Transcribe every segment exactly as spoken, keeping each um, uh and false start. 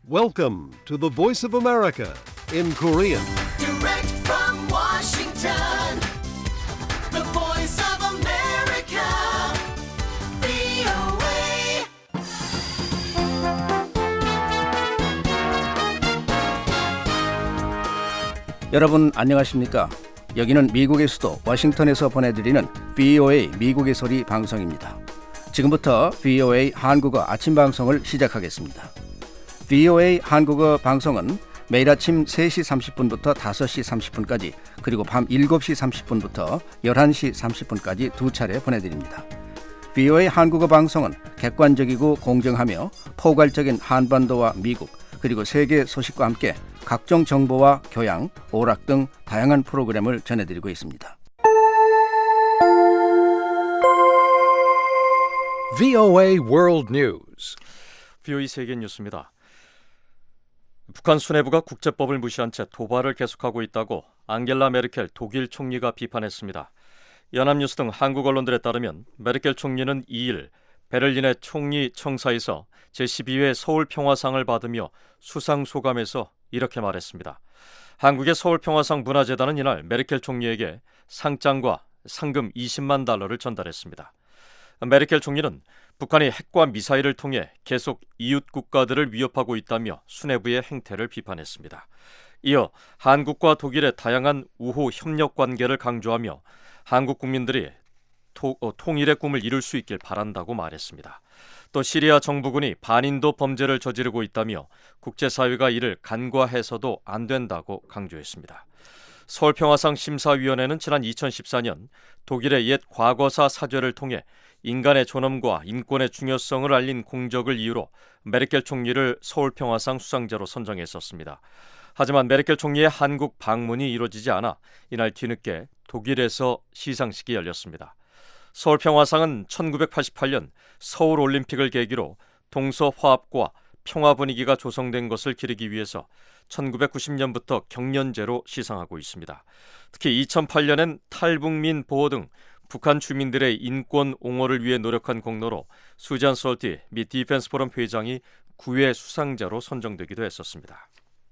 Welcome to the Voice of America in Korean. Direct from Washington, the Voice of America, 브이오에이. 여러분 안녕하십니까? 여기는 미국의 수도 워싱턴에서 보내드리는 브이오에이 미국의 소리 방송입니다. 지금부터 브이오에이 한국어 아침 방송을 시작하겠습니다. 브이오에이 한국어 방송은 매일 아침 세 시 삼십 분부터 다섯 시 삼십 분까지 그리고 밤 일곱 시 삼십 분부터 열한 시 삼십 분까지 두 차례 보내드립니다. 브이오에이 한국어 방송은 객관적이고 공정하며 포괄적인 한반도와 미국 그리고 세계 소식과 함께 각종 정보와 교양, 오락 등 다양한 프로그램을 전해드리고 있습니다. 브이오에이 World News. 브이오에이 세계 뉴스입니다. 북한 수뇌부가 국제법을 무시한 채 도발을 계속하고 있다고 앙겔라 메르켈 독일 총리가 비판했습니다. 연합뉴스 등 한국 언론들에 따르면 메르켈 총리는 이 일 베를린의 총리 청사에서 제십이 회 서울평화상을 받으며 수상소감에서 이렇게 말했습니다. 한국의 서울평화상 문화재단은 이날 메르켈 총리에게 상장과 상금 이십만 달러를 전달했습니다. 메르켈 총리는 북한이 핵과 미사일을 통해 계속 이웃 국가들을 위협하고 있다며 수뇌부의 행태를 비판했습니다. 이어 한국과 독일의 다양한 우호 협력 관계를 강조하며 한국 국민들이 토, 어, 통일의 꿈을 이룰 수 있길 바란다고 말했습니다. 또 시리아 정부군이 반인도 범죄를 저지르고 있다며 국제사회가 이를 간과해서도 안 된다고 강조했습니다. 서울평화상 심사위원회는 지난 이천십사 년 독일의 옛 과거사 사죄를 통해 인간의 존엄과 인권의 중요성을 알린 공적을 이유로 메르켈 총리를 서울평화상 수상자로 선정했었습니다. 하지만 메르켈 총리의 한국 방문이 이루어지지 않아 이날 뒤늦게 독일에서 시상식이 열렸습니다. 서울평화상은 천구백팔십팔 년 서울올림픽을 계기로 동서화합과 평화 분위기가 조성된 것을 기리기 위해서 천구백구십 년부터 경연제로 시상하고 있습니다. 특히 이천팔 년엔 탈북민 보호 등 북한 주민들의 인권 옹호를 위해 노력한功노로 수잔 솔티 미 디펜스 포럼 회장이 구 회 수상자로 선정되기도 했었습니다.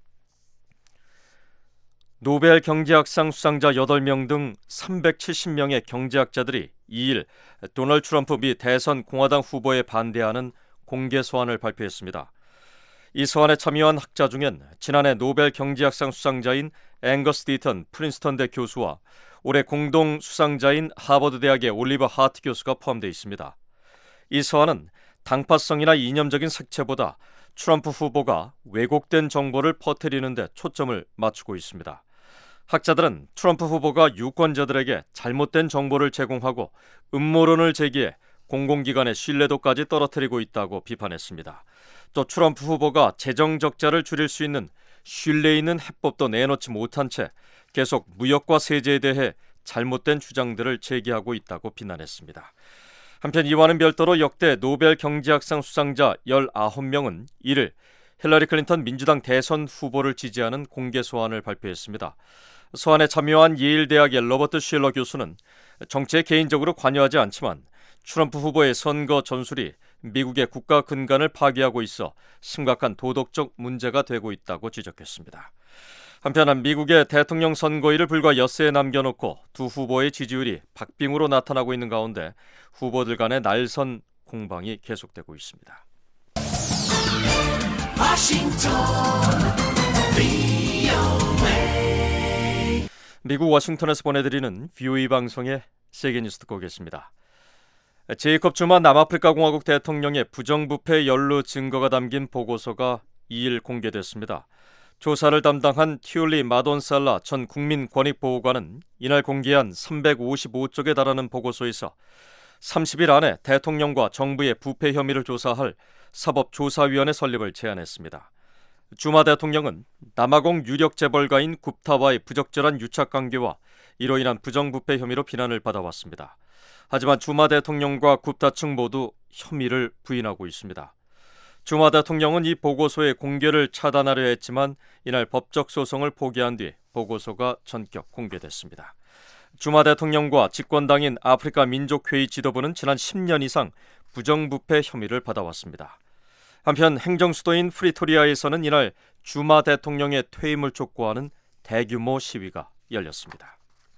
노벨 경제학상 수상자 여덟 명 등 삼백칠십 명의 경제학자들이 이 일 도널드 트럼프 미 대선 공화당 후보에 반대하는 공개 서한을 발표했습니다. 이 서한에 참여한 학자 중엔 지난해 노벨 경제학상 수상자인 앵거스 디턴 프린스턴대 교수와 올해 공동 수상자인 하버드 대학의 올리버 하트 교수가 포함되어 있습니다. 이 서한은 당파성이나 이념적인 색채보다 트럼프 후보가 왜곡된 정보를 퍼뜨리는 데 초점을 맞추고 있습니다. 학자들은 트럼프 후보가 유권자들에게 잘못된 정보를 제공하고 음모론을 제기해 공공기관의 신뢰도까지 떨어뜨리고 있다고 비판했습니다. 또 트럼프 후보가 재정 적자를 줄일 수 있는 신뢰 있는 해법도 내놓지 못한 채 계속 무역과 세제에 대해 잘못된 주장들을 제기하고 있다고 비난했습니다. 한편 이와는 별도로 역대 노벨 경제학상 수상자 열아홉 명은 이를 힐러리 클린턴 민주당 대선 후보를 지지하는 공개 서한을 발표했습니다. 서한에 참여한 예일 대학의 로버트 쉴러 교수는 정치에 개인적으로 관여하지 않지만 트럼프 후보의 선거 전술이 미국의 국가 근간을 파괴하고 있어 심각한 도덕적 문제가 되고 있다고 지적했습니다. 한편 미국의 대통령 선거일을 불과 엿새에 남겨놓고 두 후보의 지지율이 박빙으로 나타나고 있는 가운데 후보들 간의 날선 공방이 계속되고 있습니다. 워싱턴 브이오에이. 미국 워싱턴에서 보내드리는 브이오에이 방송의 세계 뉴스 듣고 계십니다. 제이콥 주마 남아프리카 공화국 대통령의 부정부패 연루 증거가 담긴 보고서가 이 일 공개됐습니다. 조사를 담당한 튜리 마돈살라 전 국민권익보호관은 이날 공개한 삼백오십오 쪽에 달하는 보고서에서 삼십 일 안에 대통령과 정부의 부패 혐의를 조사할 사법조사위원회 설립을 제안했습니다. 주마 대통령은 남아공 유력 재벌가인 굽타와의 부적절한 유착관계와 이로 인한 부정부패 혐의로 비난을 받아왔습니다. 하지만 주마 대통령과 굽타 측 모두 혐의를 부인하고 있습니다. 주마 대통령은 이 보고서의 공개를 차단하려 했지만 이날 법적 소송을 포기한 뒤 보고서가 전격 공개됐습니다. 주마 대통령과 집권당인 아프리카 민족회의 지도부는 지난 십 년 이상 부정부패 혐의를 받아왔습니다. 한편 행정수도인 프리토리아에서는 이날 주마 대통령의 퇴임을 촉구하는 대규모 시위가 열렸습니다.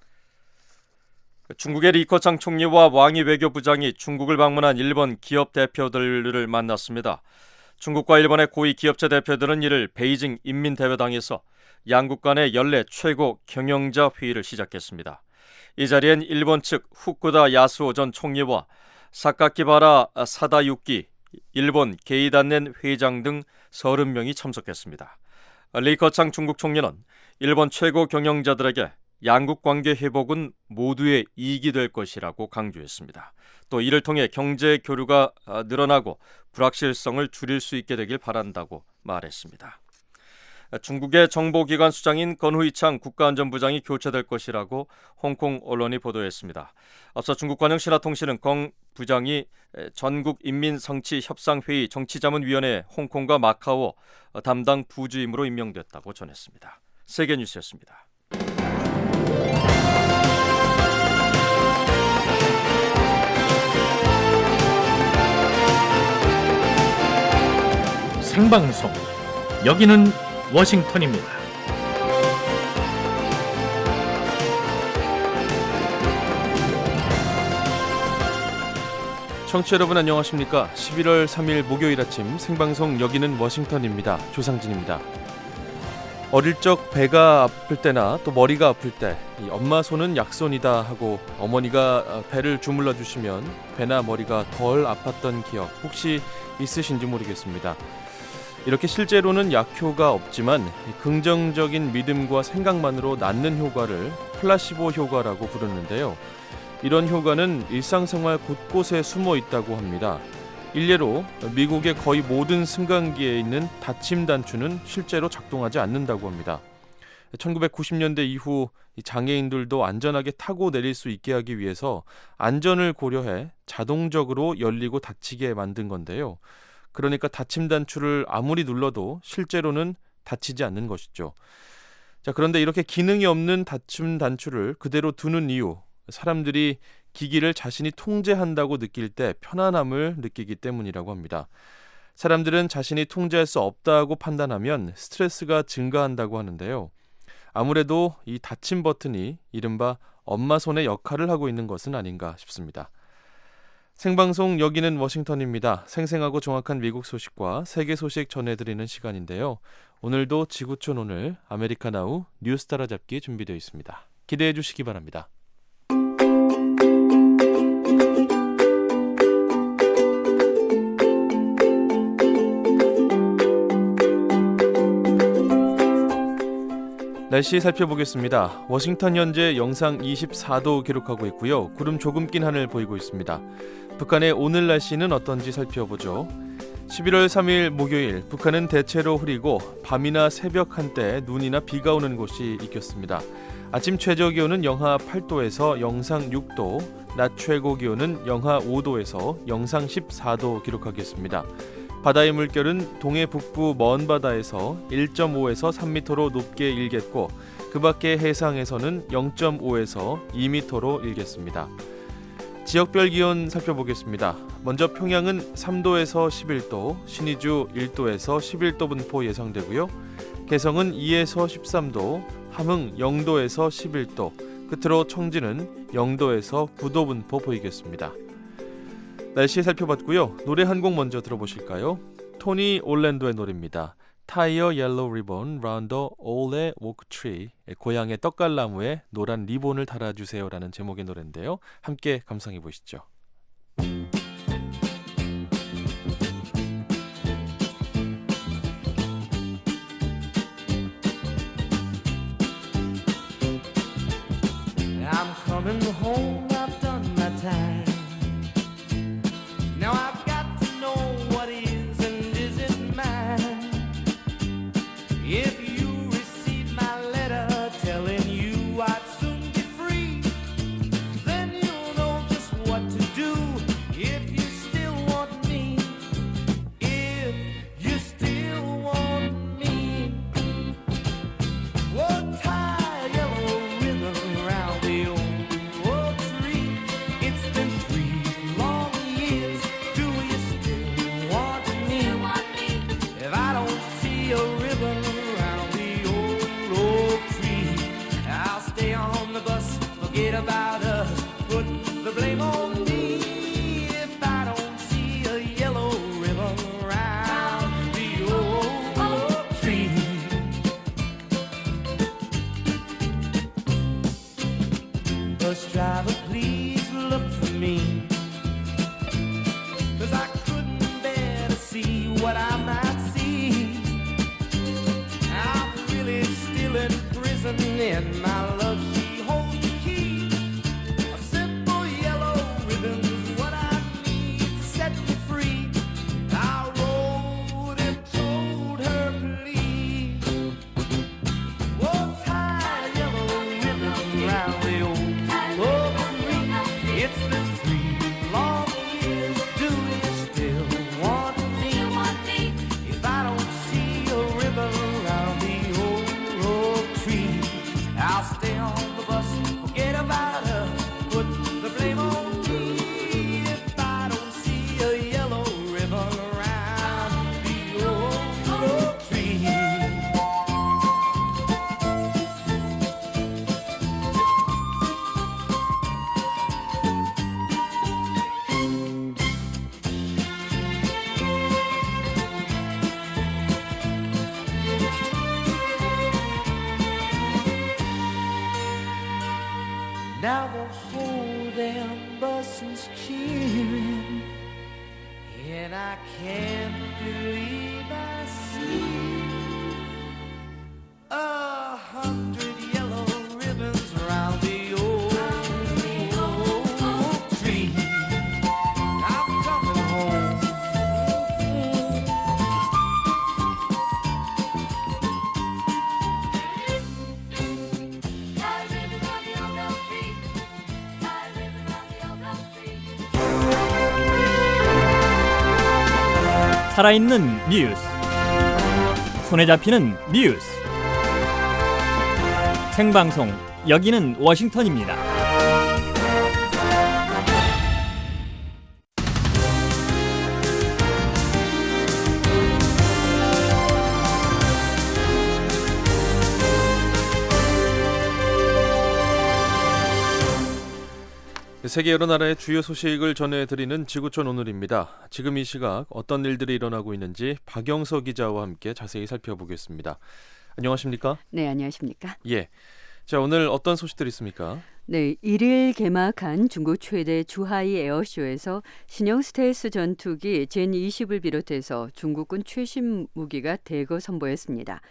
중국의 리커창 총리와 왕이 외교부장이 중국을 방문한 일본 기업 대표들을 만났습니다. 중국과 일본의 고위 기업체 대표들은 이를 베이징 인민대회당에서 양국 간의 연례 최고 경영자 회의를 시작했습니다. 이 자리엔 일본 측 후쿠다 야스오 전 총리와 사카키바라 사다유키 일본 게이단넨 회장 등 서른 명이 참석했습니다. 리커창 중국 총리는 일본 최고 경영자들에게 양국 관계 회복은 모두의 이익이 될 것이라고 강조했습니다. 또 이를 통해 경제 교류가 늘어나고 불확실성을 줄일 수 있게 되길 바란다고 말했습니다. 중국의 정보기관 수장인 건후이창 국가안전부장이 교체될 것이라고 홍콩 언론이 보도했습니다. 앞서 중국 관영 신화통신은 건 부장이 전국인민성취협상회의 정치자문위원회 홍콩과 마카오 담당 부주임으로 임명됐다고 전했습니다. 세계뉴스였습니다. 생방송 여기는 워싱턴입니다. 청취자 여러분 안녕하십니까? 십일월 삼일 목요일 아침 생방송 여기는 워싱턴입니다. 조상진입니다. 어릴 적 배가 아플 때나 또 머리가 아플 때 이 엄마 손은 약손이다 하고 어머니가 배를 주물러 주시면 배나 머리가 덜 아팠던 기억 혹시 있으신지 모르겠습니다. 이렇게 실제로는 약효가 없지만 긍정적인 믿음과 생각만으로 낫는 효과를 플라시보 효과라고 부르는데요. 이런 효과는 일상생활 곳곳에 숨어 있다고 합니다. 일례로 미국의 거의 모든 승강기에 있는 닫힘 단추는 실제로 작동하지 않는다고 합니다. 천구백구십 년대 이후 장애인들도 안전하게 타고 내릴 수 있게 하기 위해서 안전을 고려해 자동적으로 열리고 닫히게 만든 건데요. 그러니까 닫힘 단추를 아무리 눌러도 실제로는 닫히지 않는 것이죠. 자, 그런데 이렇게 기능이 없는 닫힘 단추를 그대로 두는 이유, 사람들이 기기를 자신이 통제한다고 느낄 때 편안함을 느끼기 때문이라고 합니다. 사람들은 자신이 통제할 수 없다고 판단하면 스트레스가 증가한다고 하는데요. 아무래도 이 닫힘 버튼이 이른바 엄마 손의 역할을 하고 있는 것은 아닌가 싶습니다. 생방송 여기는 워싱턴입니다. 생생하고 정확한 미국 소식과 세계 소식 전해드리는 시간인데요. 오늘도 지구촌 오늘 아메리카나우 뉴스 따라잡기 준비되어 있습니다. 기대해 주시기 바랍니다. 날씨 살펴보겠습니다. 워싱턴 현재 영상 이십사 도 기록하고 있고요. 구름 조금 낀 하늘 보이고 있습니다. 북한의 오늘 날씨는 어떤지 살펴보죠. 십일월 삼일 목요일, 북한은 대체로 흐리고 밤이나 새벽 한때 눈이나 비가 오는 곳이 있겠습니다. 아침 최저 기온은 영하 팔 도에서 영상 육 도, 낮 최고 기온은 영하 오 도에서 영상 십사 도 기록하겠습니다. 바다의 물결은 동해 북부 먼 바다에서 일 점 오에서 삼 미터로 높게 일겠고 그 밖의 해상에서는 영 점 오에서 이 미터로 일겠습니다. 지역별 기온 살펴보겠습니다. 먼저 평양은 삼 도에서 십일 도, 신의주 일 도에서 십일 도 분포 예상되고요. 개성은 이에서 십삼 도, 함흥 영 도에서 십일 도, 끝으로 청진은 영 도에서 구 도 분포 보이겠습니다. 날씨 살펴봤고요. 노래 한 곡 먼저 들어보실까요? 토니 올랜도의 노래입니다. Tie a yellow ribbon round the old oak tree. 고향의 떡갈나무에 노란 리본을 달아주세요라는 제목의 노래인데요. 함께 감상해 보시죠. I'm coming home, I've done my time. Now I've got to know what is and isn't mine. If you receive my letter telling you I'd soon be free, then you'll know just what to do if you still want me. If you still want me. Whoa, tie a yellow ribbon around the old oak Now the whole damn bus is cheering, and I can't believe I see a hundred yellow ribbons round the old tree. I'm coming home. 살아있는 뉴스, 손에 잡히는 뉴스, 생방송 여기는 워싱턴입니다. 세계 여러 나라의 주요 소식을 전해드리는 지구촌 오늘입니다. 지금 이 시각 어떤 일들이 일어나고 있는지 박영서 기자와 함께 자세히 살펴보겠습니다. 안녕하십니까? 네, 안녕하십니까? 예. 자, 오늘 어떤 소식들이 있습니까? 네, 일 일 개막한 중국 최대 주하이 에어쇼에서 신형 스텔스 전투기 젠 이십을 비롯해서 중국군 최신 무기가 대거 선보였습니다.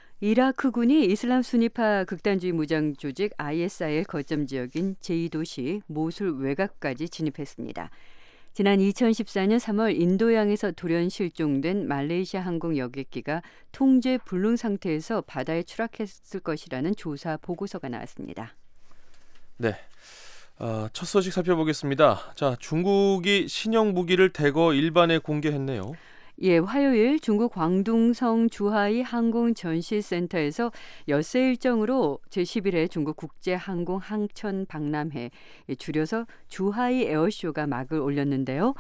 이라크군이 이슬람 순위파 극단주의 무장 조직 아이에스아이엘 거점 지역인 제이 도시 모술 외곽까지 진입했습니다. 지난 이천십사 년 삼월 인도양에서 돌연 실종된 말레이시아 항공 여객기가 통제 불능 상태에서 바다에 추락했을 것이라는 조사 보고서가 나왔습니다. 네, 어, 첫 소식 살펴보겠습니다. 자, 중국이 신형 무기를 대거 일반에 공개했네요. 예, 화요일 중국 광둥성 주하이 항공 전시센터에서 엿새 일정으로 제십일 회 중국 국제항공 항천 박람회, 줄여서 주하이 에어쇼가 막을 올렸는데요.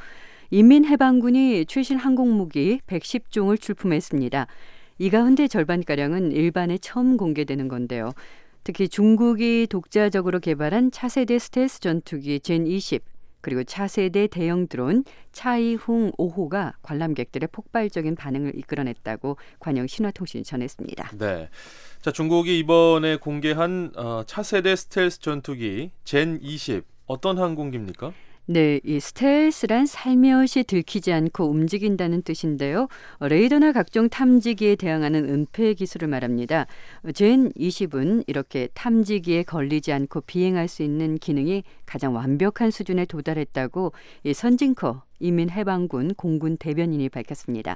인민해방군이 최신 항공무기 백십 종을 출품했습니다. 이 가운데 절반가량은 일반에 처음 공개되는 건데요. 특히 중국이 독자적으로 개발한 차세대 스텔스 전투기 젠 이십, 그리고 차세대 대형 드론 차이흥 오 호가 관람객들의 폭발적인 반응을 이끌어냈다고 관영 신화통신이 전했습니다. 네, 자, 중국이 이번에 공개한 어, 차세대 스텔스 전투기 젠 이십, 어떤 항공기입니까? 네, 이 스텔스란 살며시 들키지 않고 움직인다는 뜻인데요. 레이더나 각종 탐지기에 대항하는 은폐 기술을 말합니다. 젠 이십은 이렇게 탐지기에 걸리지 않고 비행할 수 있는 기능이 가장 완벽한 수준에 도달했다고 이 선진커 인민해방군 공군 대변인이 밝혔습니다.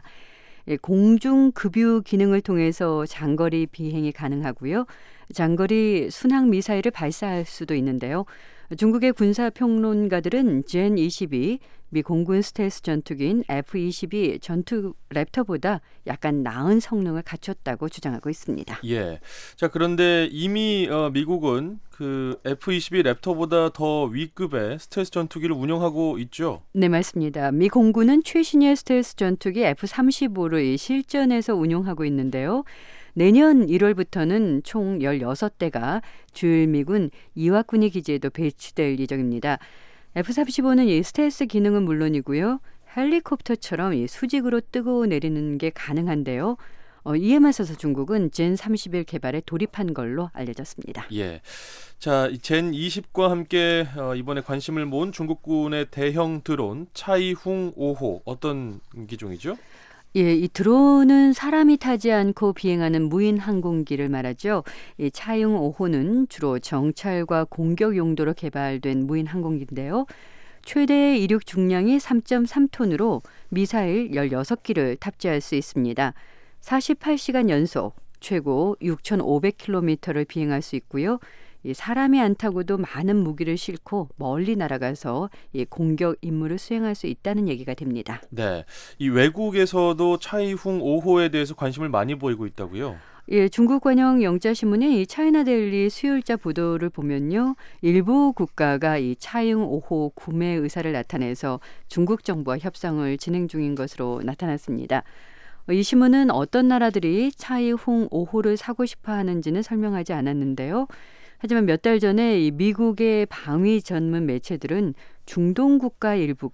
공중 급유 기능을 통해서 장거리 비행이 가능하고요. 장거리 순항 미사일을 발사할 수도 있는데요. 중국의 군사평론가들은 젠 이십이 미 공군 스텔스 전투기인 에프 이십이 전투 랩터보다 약간 나은 성능을 갖췄다고 주장하고 있습니다. 예. 자, 그런데 이미 어, 미국은 그 에프 이십이 랩터보다 더 위급의 스텔스 전투기를 운영하고 있죠? 네, 맞습니다. 미 공군은 최신의 스텔스 전투기 에프 삼십오를 실전에서 운용하고 있는데요. 내년 일월부터는 총 열여섯 대가 주일 미군 이와쿠니 기지에도 배치될 예정입니다. 에프 삼십오는 이 스텔스 기능은 물론이고요. 헬리콥터처럼 이 수직으로 뜨고 내리는 게 가능한데요. 어, 이에 맞서서 중국은 젠 삼십일 개발에 돌입한 걸로 알려졌습니다. 예. 자, 젠 이십과 함께 어, 이번에 관심을 모은 중국군의 대형 드론 차이흥 오 호, 어떤 기종이죠? 예, 이 드론은 사람이 타지 않고 비행하는 무인 항공기를 말하죠. 이 차이흥 오 호는 주로 정찰과 공격 용도로 개발된 무인 항공기인데요. 최대 이륙 중량이 삼 점 삼 톤으로 미사일 열여섯 기를 탑재할 수 있습니다. 사십팔 시간 연속, 최고 육천오백 킬로미터를 비행할 수 있고요. 이 사람이 안 타고도 많은 무기를 싣고 멀리 날아가서 이 공격 임무를 수행할 수 있다는 얘기가 됩니다. 네, 이 외국에서도 차이흥 오 호에 대해서 관심을 많이 보이고 있다고요? 예, 중국 관영 영자신문의 이 차이나 데일리 수요일자 보도를 보면요, 일부 국가가 이 차이흥 오 호 구매 의사를 나타내서 중국 정부와 협상을 진행 중인 것으로 나타났습니다. 이 신문은 어떤 나라들이 차이흥 오 호를 사고 싶어 하는지는 설명하지 않았는데요. 하지만 몇 달 전에 이 미국의 방위 전문 매체들은 중동 국가 일부가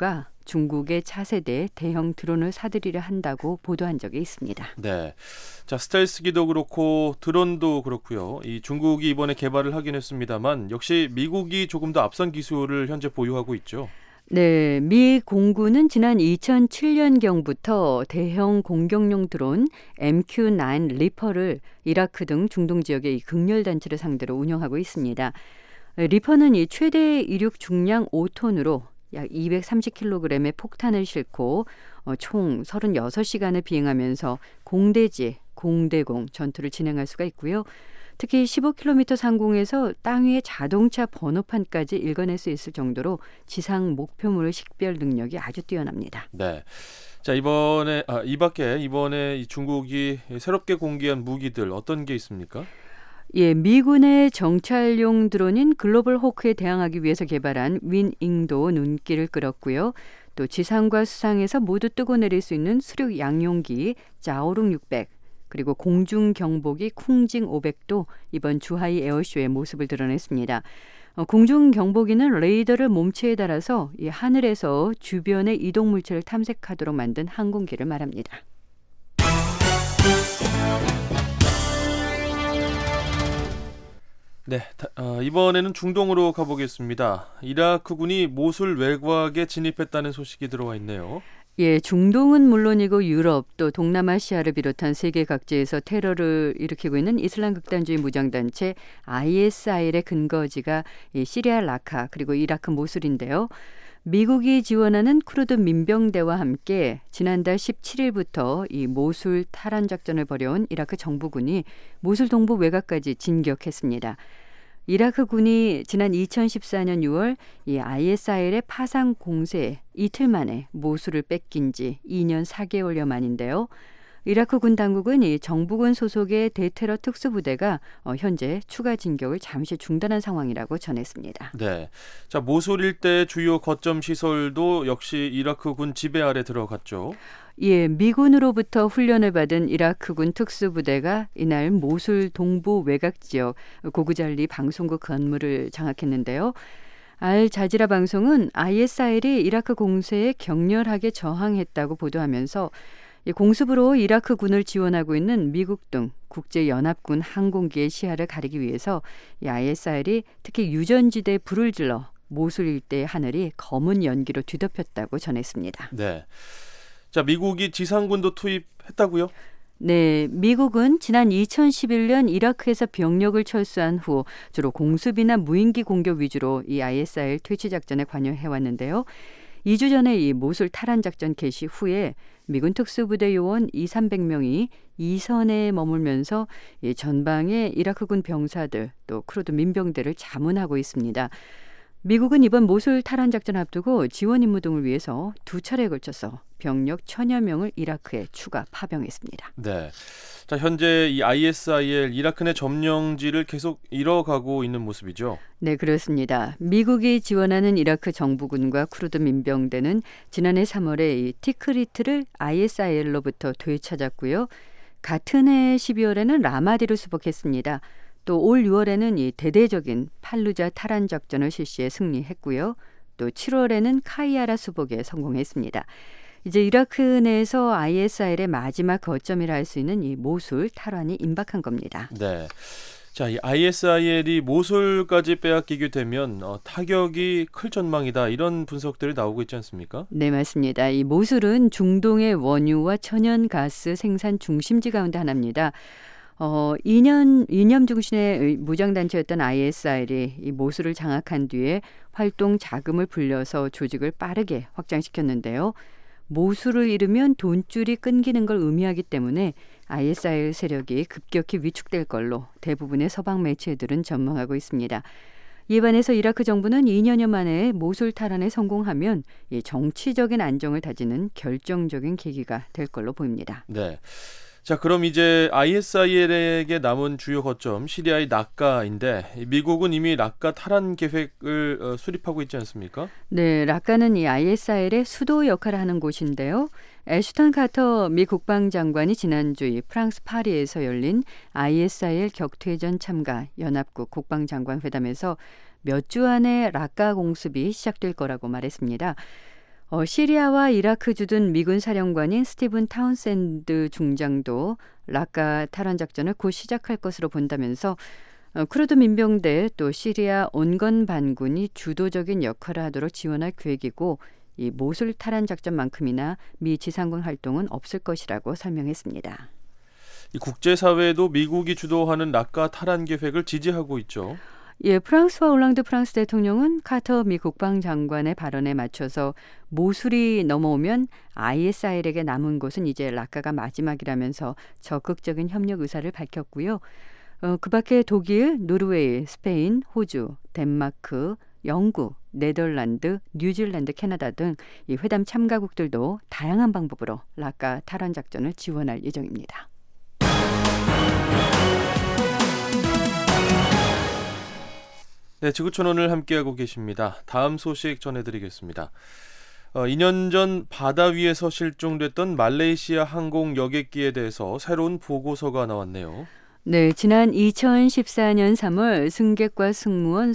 중국의 차세대 대형 드론을 사들이려 한다고 보도한 적이 있습니다. 네. 자, 스텔스기도 그렇고 드론도 그렇고요. 이 중국이 이번에 개발을 하긴 했습니다만 역시 미국이 조금 더 앞선 기술을 현재 보유하고 있죠. 네, 미 공군은 지난 이천칠 년경부터 대형 공격용 드론 엠큐 나인 리퍼를 이라크 등 중동 지역의 극렬 단체를 상대로 운영하고 있습니다. 리퍼는 이 최대 이륙 중량 오 톤으로 약 이백삼십 킬로그램의 폭탄을 싣고 어, 총 서른여섯 시간을 비행하면서 공대지, 공대공 전투를 진행할 수가 있고요. 특히 십오 킬로미터 상공에서 땅 위의 자동차 번호판까지 읽어낼 수 있을 정도로 지상 목표물의 식별 능력이 아주 뛰어납니다. 네. 자, 이번에 아, 이 밖에 이번에 이 중국이 새롭게 공개한 무기들 어떤 게 있습니까? 예, 미군의 정찰용 드론인 글로벌 호크에 대항하기 위해서 개발한 윈잉도 눈길을 끌었고요. 또 지상과 수상에서 모두 뜨고 내릴 수 있는 수륙 양용기 자오룽 육백, 그리고 공중 경보기 쿵징 오백도 이번 주하이 에어쇼의 모습을 드러냈습니다. 어, 공중 경보기는 레이더를 몸체에 달아서 이 하늘에서 주변의 이동 물체를 탐색하도록 만든 항공기를 말합니다. 네, 다, 어, 이번에는 중동으로 가보겠습니다. 이라크군이 모술 외곽에 진입했다는 소식이 들어와 있네요. 예, 중동은 물론이고 유럽 또 동남아시아를 비롯한 세계 각지에서 테러를 일으키고 있는 이슬람 극단주의 무장단체 아이에스아이엘의 근거지가 이 시리아 라카 그리고 이라크 모술인데요. 미국이 지원하는 쿠르드 민병대와 함께 지난달 십칠 일부터 이 모술 탈환 작전을 벌여온 이라크 정부군이 모술 동부 외곽까지 진격했습니다. 이라크군이 지난 이천십사 년 유월 이 아이에스아이엘의 파상 공세에 이틀 만에 모술을 뺏긴 지 이 년 사 개월여 만인데요. 이라크군 당국은 이 정부군 소속의 대테러 특수부대가 어, 현재 추가 진격을 잠시 중단한 상황이라고 전했습니다. 네, 자 모술 일대 주요 거점 시설도 역시 이라크군 지배 아래 들어갔죠. 예, 미군으로부터 훈련을 받은 이라크군 특수부대가 이날 모술 동부 외곽 지역 고구잘리 방송국 건물을 장악했는데요. 알자지라 방송은 아이에스아이엘이 이라크 공세에 격렬하게 저항했다고 보도하면서 공습으로 이라크군을 지원하고 있는 미국 등 국제연합군 항공기의 시야를 가리기 위해서 이 아이에스아이엘이 특히 유전지대에 불을 질러 모술 일대의 하늘이 검은 연기로 뒤덮였다고 전했습니다. 네, 자 미국이 지상군도 투입했다고요? 네, 미국은 지난 이천십일 년 이라크에서 병력을 철수한 후 주로 공습이나 무인기 공격 위주로 이 아이에스아이엘 퇴치 작전에 관여해왔는데요. 이 주 전에 이 모술 탈환 작전 개시 후에 미군 특수부대 요원 이삼백 명이 이선에 머물면서 이 전방의 이라크군 병사들 또 쿠르드 민병대를 자문하고 있습니다. 미국은 이번 모술 탈환 작전 앞두고 지원 임무 등을 위해서 두 차례에 걸쳐서 병력 천여 명을 이라크에 추가 파병했습니다. 네, 자 현재 이 아이에스아이엘 이라크 내 점령지를 계속 잃어가고 있는 모습이죠. 네, 그렇습니다. 미국이 지원하는 이라크 정부군과 쿠르드 민병대는 지난해 삼월에 이 티크리트를 아이에스아이엘로부터 되찾았고요. 같은 해 십이월에는 라마디를 수복했습니다. 또 올 유월에는 이 대대적인 팔루자 탈환 작전을 실시해 승리했고요. 또 칠월에는 카이아라 수복에 성공했습니다. 이제 이라크 내에서 아이에스아이엘의 마지막 거점이라 할 수 있는 이 모술 탈환이 임박한 겁니다. 네, 자 이 아이에스아이엘이 모술까지 빼앗기게 되면 어, 타격이 클 전망이다 이런 분석들이 나오고 있지 않습니까? 네, 맞습니다. 이 모술은 중동의 원유와 천연가스 생산 중심지 가운데 하나입니다. 어, 이년, 이념 중심의 무장단체였던 아이에스아이엘이 이 모술을 장악한 뒤에 활동 자금을 불려서 조직을 빠르게 확장시켰는데요. 모술을 잃으면 돈줄이 끊기는 걸 의미하기 때문에 아이에스아이엘 세력이 급격히 위축될 걸로 대부분의 서방 매체들은 전망하고 있습니다. 이에 반해서 이라크 정부는 이 년여 만에 모술 탈환에 성공하면 이 정치적인 안정을 다지는 결정적인 계기가 될 걸로 보입니다. 네. 자 그럼 이제 아이에스아이엘에게 남은 주요 거점 시리아의 라카인데 미국은 이미 라카 탈환 계획을 어, 수립하고 있지 않습니까? 네, 라카는 이 아이에스아이엘의 수도 역할을 하는 곳인데요. 애슈턴 카터 미 국방장관이 지난주 이 프랑스 파리에서 열린 아이에스아이엘 격퇴전 참가 연합국 국방장관 회담에서 몇 주 안에 라카 공습이 시작될 거라고 말했습니다. 어, 시리아와 이라크 주둔 미군 사령관인 스티븐 타운센드 중장도 라카 탈환 작전을 곧 시작할 것으로 본다면서 어, 쿠르드 민병대 또 시리아 온건 반군이 주도적인 역할을 하도록 지원할 계획이고 이 모술 탈환 작전만큼이나 미 지상군 활동은 없을 것이라고 설명했습니다. 이 국제사회도 미국이 주도하는 라카 탈환 계획을 지지하고 있죠. 예, 프랑스와 올랑드 프랑스 대통령은 카터 미 국방장관의 발언에 맞춰서 모술이 넘어오면 아이에스아이엘에게 남은 곳은 이제 라카가 마지막이라면서 적극적인 협력 의사를 밝혔고요. 어, 그 밖에 독일, 노르웨이, 스페인, 호주, 덴마크, 영국, 네덜란드, 뉴질랜드, 캐나다 등 이 회담 참가국들도 다양한 방법으로 라카 탈환 작전을 지원할 예정입니다. 네, 지구촌 오늘 함께하고 계십니다. 다음 소식 전해드리겠습니다. 어, 이 년 전 바다 위에서 실종됐던 말레이시아 항공 여객기에 대해서 새로운 보고서가 나왔네요. 네, 지난 이천십사 년 삼월 승객과 승무원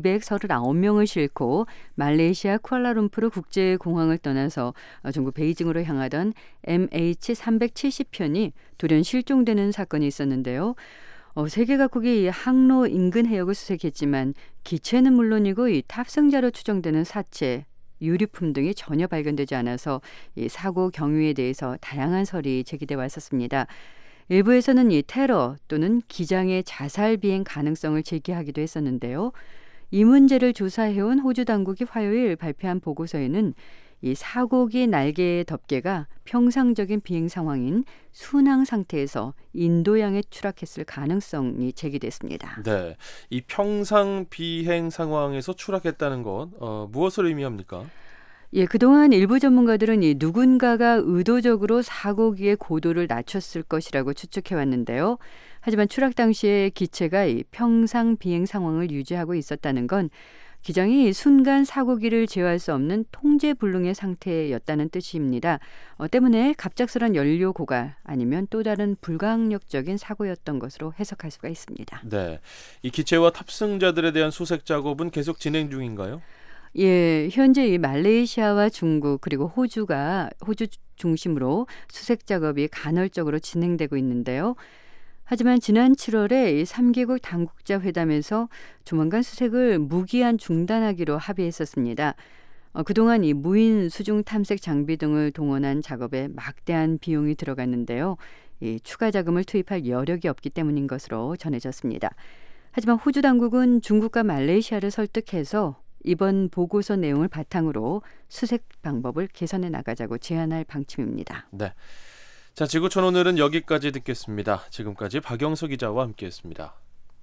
이백삼십구 명을 싣고 말레이시아 쿠알라룸푸르 국제공항을 떠나서 중국 베이징으로 향하던 엠에이치 삼백칠십 편이 돌연 실종되는 사건이 있었는데요. 어, 세계 각국이 항로 인근 해역을 수색했지만 기체는 물론이고 이 탑승자로 추정되는 사체, 유류품 등이 전혀 발견되지 않아서 이 사고 경위에 대해서 다양한 설이 제기돼 왔었습니다. 일부에서는 이 테러 또는 기장의 자살 비행 가능성을 제기하기도 했었는데요. 이 문제를 조사해온 호주 당국이 화요일 발표한 보고서에는 이 사고기 날개의 덮개가 평상적인 비행 상황인 순항 상태에서 인도양에 추락했을 가능성이 제기됐습니다. 네, 이 평상 비행 상황에서 추락했다는 것 어, 무엇을 의미합니까? 예, 그동안 일부 전문가들은 이 누군가가 의도적으로 사고기의 고도를 낮췄을 것이라고 추측해왔는데요. 하지만 추락 당시에 기체가 이 평상 비행 상황을 유지하고 있었다는 건 기장이 순간 사고기를 제어할 수 없는 통제 불능의 상태였다는 뜻입니다. 어, 때문에 갑작스런 연료 고갈 아니면 또 다른 불가항력적인 사고였던 것으로 해석할 수가 있습니다. 네, 이 기체와 탑승자들에 대한 수색 작업은 계속 진행 중인가요? 예, 현재 이 말레이시아와 중국 그리고 호주가 호주 중심으로 수색 작업이 간헐적으로 진행되고 있는데요. 하지만 지난 칠월에 이 삼 개국 당국자 회담에서 조만간 수색을 무기한 중단하기로 합의했었습니다. 어, 그동안 이 무인 수중 탐색 장비 등을 동원한 작업에 막대한 비용이 들어갔는데요. 이 추가 자금을 투입할 여력이 없기 때문인 것으로 전해졌습니다. 하지만 호주 당국은 중국과 말레이시아를 설득해서 이번 보고서 내용을 바탕으로 수색 방법을 개선해 나가자고 제안할 방침입니다. 네. 자, 지구촌 오늘은 여기까지 듣겠습니다. 지금까지 박영석 기자와 함께했습니다.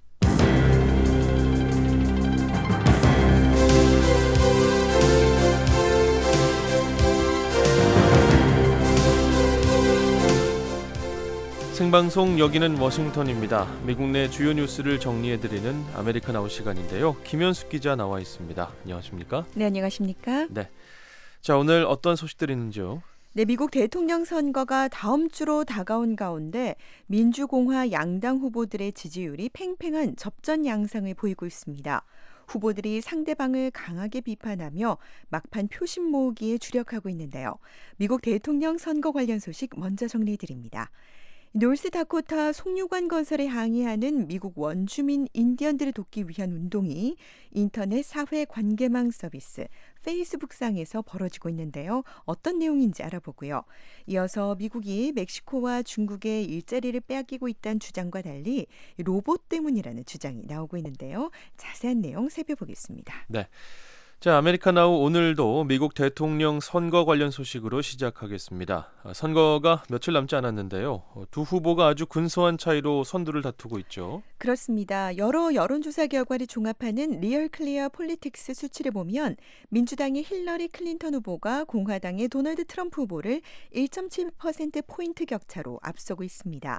생방송 여기는 워싱턴입니다. 미국 내 주요 뉴스를 정리해드리는 아메리칸 아웃 시간인데요. 김현숙 기자 나와 있습니다. 안녕하십니까? 네, 안녕하십니까? 네. 자, 오늘 어떤 소식들이 있는지요? 네, 미국 대통령 선거가 다음 주로 다가온 가운데 민주공화 양당 후보들의 지지율이 팽팽한 접전 양상을 보이고 있습니다. 후보들이 상대방을 강하게 비판하며 막판 표심 모으기에 주력하고 있는데요. 미국 대통령 선거 관련 소식 먼저 정리해드립니다. 노스다코타 송유관 건설에 항의하는 미국 원주민 인디언들을 돕기 위한 운동이 인터넷 사회 관계망 서비스 페이스북상에서 벌어지고 있는데요. 어떤 내용인지 알아보고요. 이어서 미국이 멕시코와 중국의 일자리를 빼앗기고 있다는 주장과 달리 로봇 때문이라는 주장이 나오고 있는데요. 자세한 내용 살펴보겠습니다. 네. 자, 아메리카나우 오늘도 미국 대통령 선거 관련 소식으로 시작하겠습니다. 선거가 며칠 남지 않았는데요. 두 후보가 아주 근소한 차이로 선두를 다투고 있죠. 그렇습니다. 여러 여론조사 결과를 종합하는 리얼 클리어 폴리틱스 수치를 보면 민주당의 힐러리 클린턴 후보가 공화당의 도널드 트럼프 후보를 일 점 칠 퍼센트 포인트 격차로 앞서고 있습니다.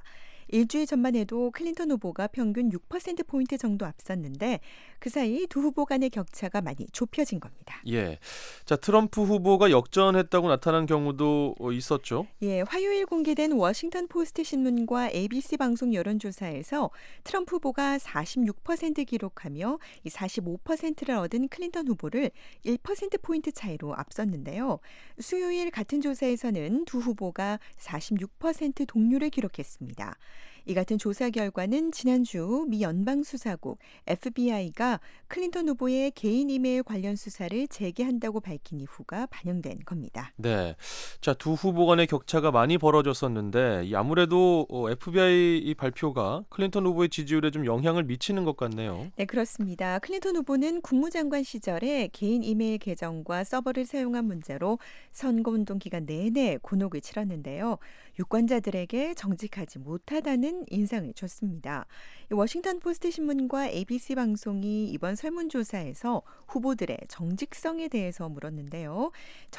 일주일 전만 해도 클린턴 후보가 평균 육 퍼센트포인트 정도 앞섰는데 그 사이 두 후보 간의 격차가 많이 좁혀진 겁니다. 예. 자, 트럼프 후보가 역전했다고 나타난 경우도 있었죠? 예, 화요일 공개된 워싱턴 포스트 신문과 에이비씨 방송 여론조사에서 트럼프 후보가 사십육 퍼센트 기록하며 이 사십오 퍼센트를 얻은 클린턴 후보를 일 퍼센트포인트 차이로 앞섰는데요. 수요일 같은 조사에서는 두 후보가 사십육 퍼센트 동률을 기록했습니다. 이 같은 조사 결과는 지난주 미 연방수사국 에프비아이가 클린턴 후보의 개인 이메일 관련 수사를 재개한다고 밝힌 이후가 반영된 겁니다. 네, 자, 두 후보 간의 격차가 많이 벌어졌었는데 아무래도 에프비아이 이 발표가 클린턴 후보의 지지율에 좀 영향을 미치는 것 같네요. 네, 그렇습니다. 클린턴 후보는 국무장관 시절에 개인 이메일 계정과 서버를 사용한 문제로 선거운동 기간 내내 곤혹을 치렀는데요. 유권자들에게 정직하지 못하다는 인상을 줬습니다. 워싱턴 포스트 신문과 에이비씨 방송이 이번 설문조사에서 후보들의 정직성에 대해서 물었는데요.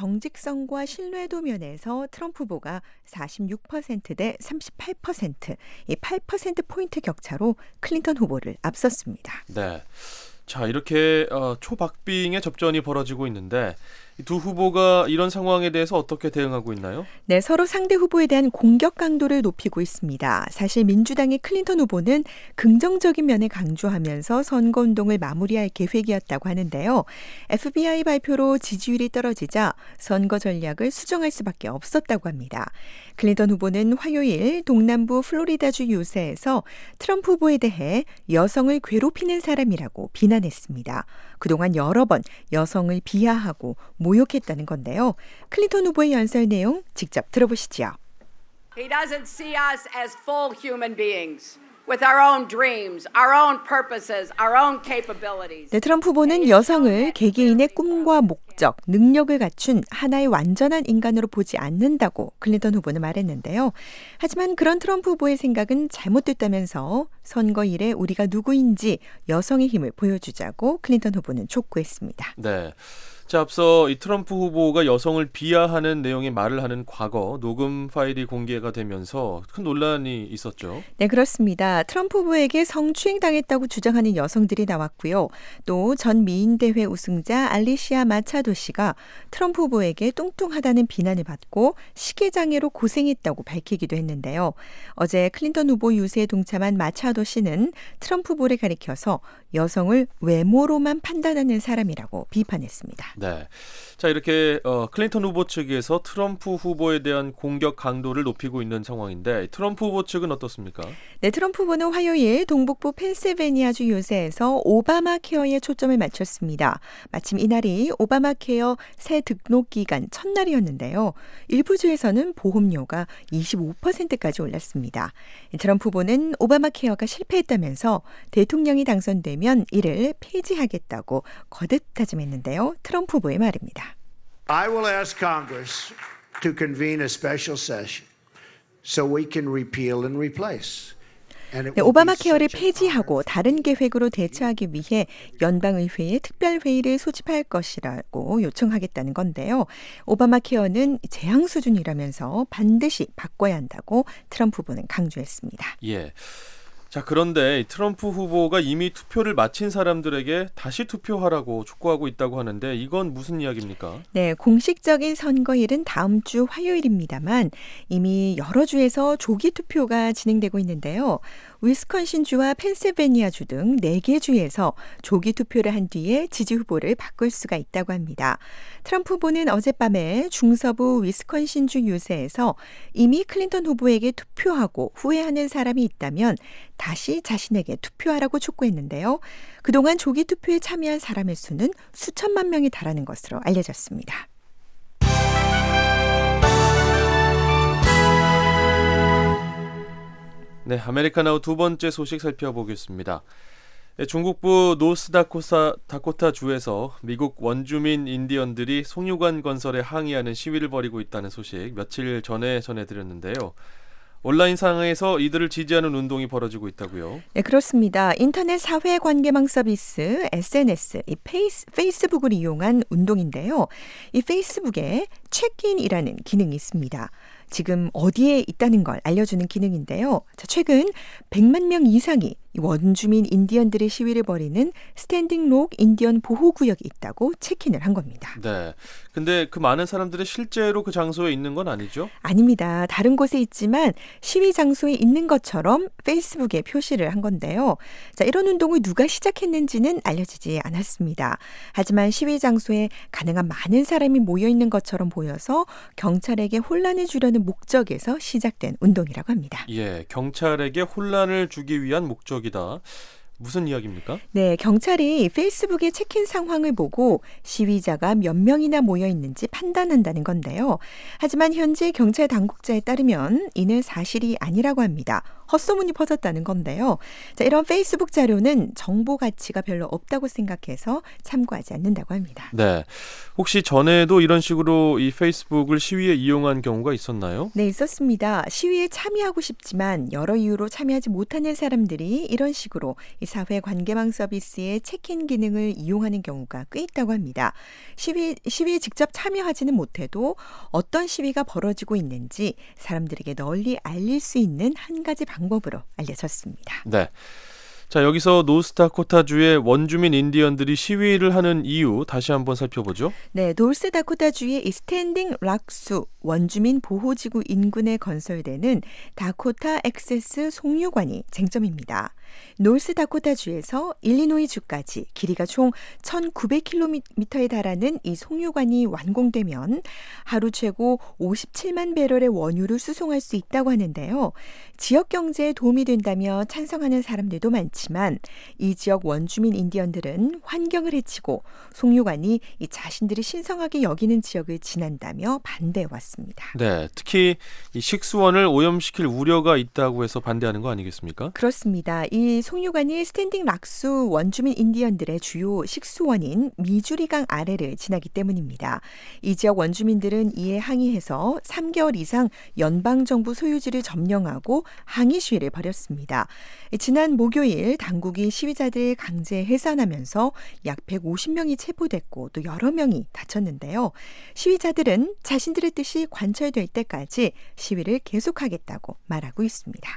정직성과 신뢰도 면에서 트럼프 후보가 사십육 퍼센트 대 삼십팔 퍼센트, 이 팔 퍼센트포인트 격차로 클린턴 후보를 앞섰습니다. 네. 자, 이렇게 어, 초박빙의 접전이 벌어지고 있는데 이 두 후보가 이런 상황에 대해서 어떻게 대응하고 있나요? 네, 서로 상대 후보에 대한 공격 강도를 높이고 있습니다. 사실 민주당의 클린턴 후보는 긍정적인 면을 강조하면서 선거운동을 마무리할 계획이었다고 하는데요. 에프비아이 발표로 지지율이 떨어지자 선거 전략을 수정할 수밖에 없었다고 합니다. 클린턴 후보는 화요일 동남부 플로리다주 유세에서 트럼프 후보에 대해 여성을 괴롭히는 사람이라고 비난했습니다. 그동안 여러 번 여성을 비하하고 모욕했다는 건데요. 클린턴 후보의 연설 내용 직접 들어보시죠. He doesn't see us as full human beings with our own dreams, our own purposes, our own capabilities. 네, 트럼프 후보는 여성을 개개인의 꿈과 목적, 능력을 갖춘 하나의 완전한 인간으로 보지 않는다고 클린턴 후보는 말했는데요. 하지만 그런 트럼프 후보의 생각은 잘못됐다면서 선거 일에 우리가 누구인지 여성의 힘을 보여주자고 클린턴 후보는 촉구했습니다. 네. 자, 앞서 이 트럼프 후보가 여성을 비하하는 내용의 말을 하는 과거 녹음 파일이 공개가 되면서 큰 논란이 있었죠. 네, 그렇습니다. 트럼프 후보에게 성추행당했다고 주장하는 여성들이 나왔고요. 또 전 미인대회 우승자 알리시아 마차도 씨가 트럼프 후보에게 뚱뚱하다는 비난을 받고 시계장애로 고생했다고 밝히기도 했는데요. 어제 클린턴 후보 유세에 동참한 마차도 씨는 트럼프 후보를 가리켜서 여성을 외모로만 판단하는 사람이라고 비판했습니다. 네, 자, 이렇게 어, 클린턴 후보 측에서 트럼프 후보에 대한 공격 강도를 높이고 있는 상황인데 트럼프 후보 측은 어떻습니까? 네, 트럼프 후보는 화요일 동북부 펜실베니아주 유세에서 오바마 케어에 초점을 맞췄습니다. 마침 이날이 오바마 케어 새 등록 기간 첫날이었는데요. 일부 주에서는 보험료가 이십오 퍼센트까지 올랐습니다. 트럼프 후보는 오바마 케어가 실패했다면서 대통령이 당선되면 이를 폐지하겠다고 거듭 다짐했는데요. 트럼프 후보의 말입니다. I will ask Congress to convene a special session so we can repeal and replace. 네, 오바마 케어를 폐지하고 다른 계획으로 대처하기 위해 연방의회에 특별회의를 소집할 것이라고 요청하겠다는 건데요. 오바마 케어는 재앙 수준이라면서 반드시 바꿔야 한다고 트럼프 후보는 강조했습니다. 예. 자, 그런데 트럼프 후보가 이미 투표를 마친 사람들에게 다시 투표하라고 촉구하고 있다고 하는데 이건 무슨 이야기입니까? 네, 공식적인 선거일은 다음 주 화요일입니다만 이미 여러 주에서 조기 투표가 진행되고 있는데요. 위스콘신주와 펜실베니아주 등 네 개 주에서 조기 투표를 한 뒤에 지지 후보를 바꿀 수가 있다고 합니다. 트럼프 후보는 어젯밤에 중서부 위스콘신주 유세에서 이미 클린턴 후보에게 투표하고 후회하는 사람이 있다면 다시 자신에게 투표하라고 촉구했는데요. 그동안 조기 투표에 참여한 사람의 수는 수천만 명에 달하는 것으로 알려졌습니다. 네, 아메리카나우 두 번째 소식 살펴보겠습니다. 중국부 노스다코타 다코타 주에서 미국 원주민 인디언들이 송유관 건설에 항의하는 시위를 벌이고 있다는 소식 며칠 전에 전해드렸는데요. 온라인상에서 이들을 지지하는 운동이 벌어지고 있다고요? 네, 그렇습니다. 인터넷 사회관계망 서비스 에스엔에스, 이 페이스, 페이스북을 이용한 운동인데요. 이 페이스북에 체크인이라는 기능이 있습니다. 지금 어디에 있다는 걸 알려주는 기능인데요. 자, 최근 백만 명 이상이 원주민 인디언들의 시위를 벌이는 스탠딩 록 인디언 보호구역이 있다고 체크인을 한 겁니다. 네. 근데 그 많은 사람들이 실제로 그 장소에 있는 건 아니죠? 아닙니다. 다른 곳에 있지만 시위 장소에 있는 것처럼 페이스북에 표시를 한 건데요. 자, 이런 운동을 누가 시작했는지는 알려지지 않았습니다. 하지만 시위 장소에 가능한 많은 사람이 모여 있는 것처럼 보여서 경찰에게 혼란을 주려는 목적에서 시작된 운동이라고 합니다. 예, 경찰에게 혼란을 주기 위한 목적 이다. 무슨 이야기입니까? 네, 경찰이 페이스북의 체크인 상황을 보고 시위자가 몇 명이나 모여 있는지 판단한다는 건데요. 하지만 현재 경찰 당국자에 따르면 이는 사실이 아니라고 합니다. 헛소문이 퍼졌다는 건데요. 자, 이런 페이스북 자료는 정보 가치가 별로 없다고 생각해서 참고하지 않는다고 합니다. 네, 혹시 전에도 이런 식으로 이 페이스북을 시위에 이용한 경우가 있었나요? 네, 있었습니다. 시위에 참여하고 싶지만 여러 이유로 참여하지 못하는 사람들이 이런 식으로 이 사회 관계망 서비스의 체크인 기능을 이용하는 경우가 꽤 있다고 합니다. 시위, 시위에 직접 참여하지는 못해도 어떤 시위가 벌어지고 있는지 사람들에게 널리 알릴 수 있는 한 가지 방법으로 알려졌습니다. 네. 자, 여기서 노스다코타주의 원주민 인디언들이 시위를 하는 이유 다시 한번 살펴보죠. 네, 노스다코타주의 이 스탠딩 락수 원주민 보호지구 인근에 건설되는 다코타 액세스 송유관이 쟁점입니다. 노스다코타주에서 일리노이주까지 길이가 총 천구백 킬로미터에 달하는 이 송유관이 완공되면 하루 최고 오십칠만 배럴의 원유를 수송할 수 있다고 하는데요. 지역 경제에 도움이 된다며 찬성하는 사람들도 많지만 이 지역 원주민 인디언들은 환경을 해치고 송유관이 이 자신들이 신성하게 여기는 지역을 지난다며 반대해왔습니다. 네, 특히 이 식수원을 오염시킬 우려가 있다고 해서 반대하는 거 아니겠습니까? 그렇습니다. 이 송유관이 스탠딩 락수 원주민 인디언들의 주요 식수원인 미주리강 아래를 지나기 때문입니다. 이 지역 원주민들은 이에 항의해서 삼 개월 이상 연방정부 소유지를 점령하고 항의 시위를 벌였습니다. 지난 목요일 당국이 시위자들을 강제 해산하면서 약 백오십 명이 체포됐고 또 여러 명이 다쳤는데요. 시위자들은 자신들의 뜻이 관철될 때까지 시위를 계속하겠다고 말하고 있습니다.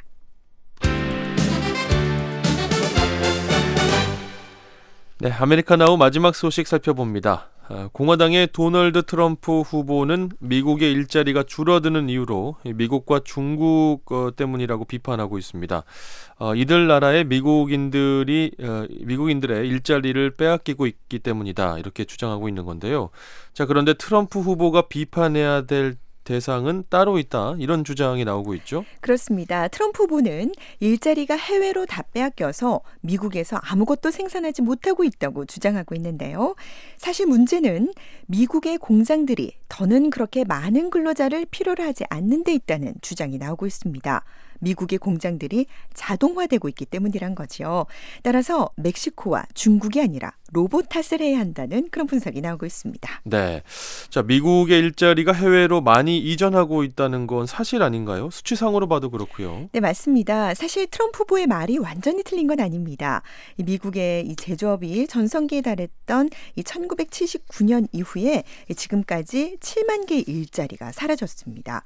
네, 아메리카나우 마지막 소식 살펴봅니다. 공화당의 도널드 트럼프 후보는 미국의 일자리가 줄어드는 이유로 미국과 중국 때문이라고 비판하고 있습니다. 이들 나라의 미국인들이 미국인들의 일자리를 빼앗기고 있기 때문이다, 이렇게 주장하고 있는 건데요. 자, 그런데 트럼프 후보가 비판해야 될 대상은 따로 있다, 이런 주장이 나오고 있죠. 그렇습니다. 트럼프 후보는 일자리가 해외로 다 빼앗겨서 미국에서 아무것도 생산하지 못하고 있다고 주장하고 있는데요. 사실 문제는 미국의 공장들이 더는 그렇게 많은 근로자를 필요로 하지 않는 데 있다는 주장이 나오고 있습니다. 미국의 공장들이 자동화되고 있기 때문이란 거죠. 따라서 멕시코와 중국이 아니라 로봇 탓을 해야 한다는 그런 분석이 나오고 있습니다. 네, 자, 미국의 일자리가 해외로 많이 이전하고 있다는 건 사실 아닌가요? 수치상으로 봐도 그렇고요. 네, 맞습니다. 사실 트럼프 후보의 말이 완전히 틀린 건 아닙니다. 이 미국의 이 제조업이 전성기에 달했던 이 천구백칠십구 년 이후에 지금까지 칠만 개의 일자리가 사라졌습니다.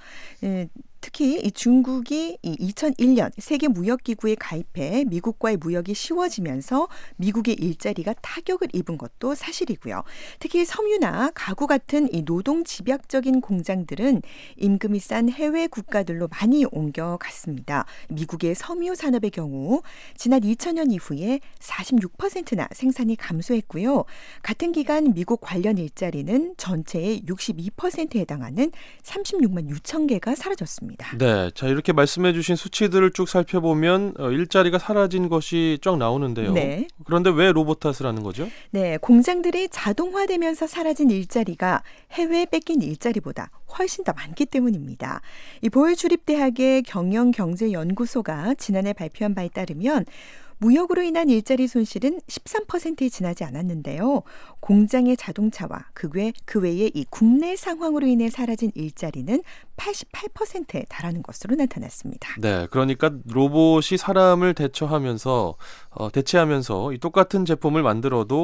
특히 이 중국이 이 이천일 년 세계무역기구에 가입해 미국과의 무역이 쉬워지면서 미국의 일자리가 타격을 입은 것도 사실이고요. 특히 섬유나 가구 같은 이 노동 집약적인 공장들은 임금이 싼 해외 국가들로 많이 옮겨갔습니다. 미국의 섬유 산업의 경우 지난 이천 년 이후에 사십육 퍼센트나 생산이 감소했고요. 같은 기간 미국 관련 일자리는 전체의 육십이 퍼센트에 해당하는 삼십육만 육천 개가 사라졌습니다. 네, 자, 이렇게 말씀해 주신 수치들을 쭉 살펴보면 어, 일자리가 사라진 것이 쫙 나오는데요. 네. 그런데 왜 로봇 탓을 하는 거죠? 네, 공장들이 자동화되면서 사라진 일자리가 해외에 뺏긴 일자리보다 훨씬 더 많기 때문입니다. 이 보일주립대학의 경영경제연구소가 지난해 발표한 바에 따르면 무역으로 인한 일자리 손실은 십삼 퍼센트에 지나지 않았는데요. 공장의 자동차와 그 외, 그 외에 이 국내 상황으로 인해 사라진 일자리는 팔십팔 퍼센트에 달하는 것으로 나타났습니다. 네, 그러니까 로봇이 사람을 대처하면서 어, 대체하면서 이 똑같은 제품을 만들어도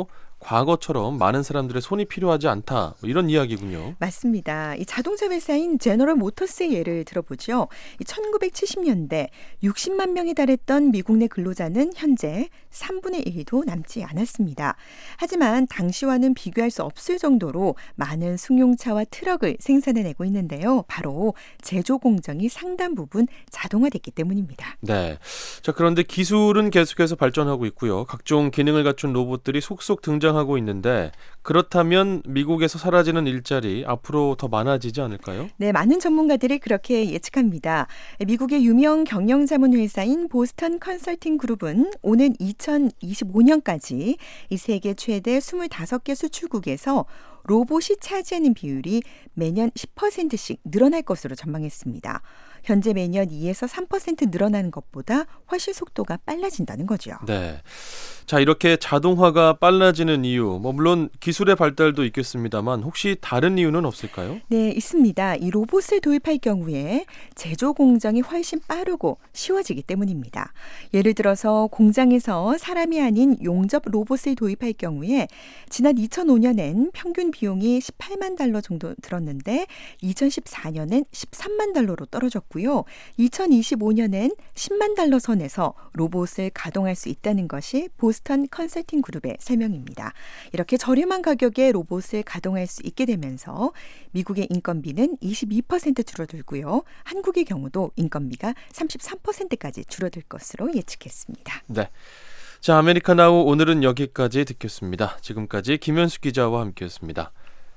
과거처럼 많은 사람들의 손이 필요하지 않다. 뭐 이런 이야기군요. 맞습니다. 이 자동차 회사인 제너럴 모터스의 예를 들어보죠. 이 천구백칠십 년대 육십만 명에 달했던 미국 내 근로자는 현재 삼분의 일도 남지 않았습니다. 하지만 당시와는 비교할 수 없을 정도로 많은 승용차와 트럭을 생산해내고 있는데요. 바로 제조 공정이 상당 부분 자동화됐기 때문입니다. 네. 자, 그런데 기술은 계속해서 발전하고 있고요. 각종 기능을 갖춘 로봇들이 속속 등장하고 있는데 그렇다면 미국에서 사라지는 일자리 앞으로 더 많아지지 않을까요? 네, 많은 전문가들이 그렇게 예측합니다. 미국의 유명 경영자문 회사인 보스턴 컨설팅 그룹은 오는 이천이십오 년까지 이 세계 최대 스물다섯 개 수출국에서 로봇이 차지하는 비율이 매년 십 퍼센트씩 늘어날 것으로 전망했습니다. 현재 매년 이에서 삼 퍼센트 늘어나는 것보다 훨씬 속도가 빨라진다는 거죠. 네. 자, 이렇게 자동화가 빨라지는 이유, 뭐 물론 기술의 발달도 있겠습니다만 혹시 다른 이유는 없을까요? 네, 있습니다. 이 로봇을 도입할 경우에 제조 공정이 훨씬 빠르고 쉬워지기 때문입니다. 예를 들어서 공장에서 사람이 아닌 용접 로봇을 도입할 경우에 지난 이천오 년엔 평균 비용이 십팔만 달러 정도 들었는데 이천십사 년엔 십삼만 달러로 떨어졌고요. 이천이십오 년엔 십만 달러 선에서 로봇을 가동할 수 있다는 것이 보스턴 컨설팅 그룹의 설명입니다. 이렇게 저렴한 가격에 로봇을 가동할 수 있게 되면서 미국의 인건비는 이십이 퍼센트 줄어들고요. 한국의 경우도 인건비가 삼십삼 퍼센트까지 줄어들 것으로 예측했습니다. 네. 자, 아메리카나우 오늘은 여기까지 듣겠습니다. 지금까지 김현수 기자와 함께했습니다.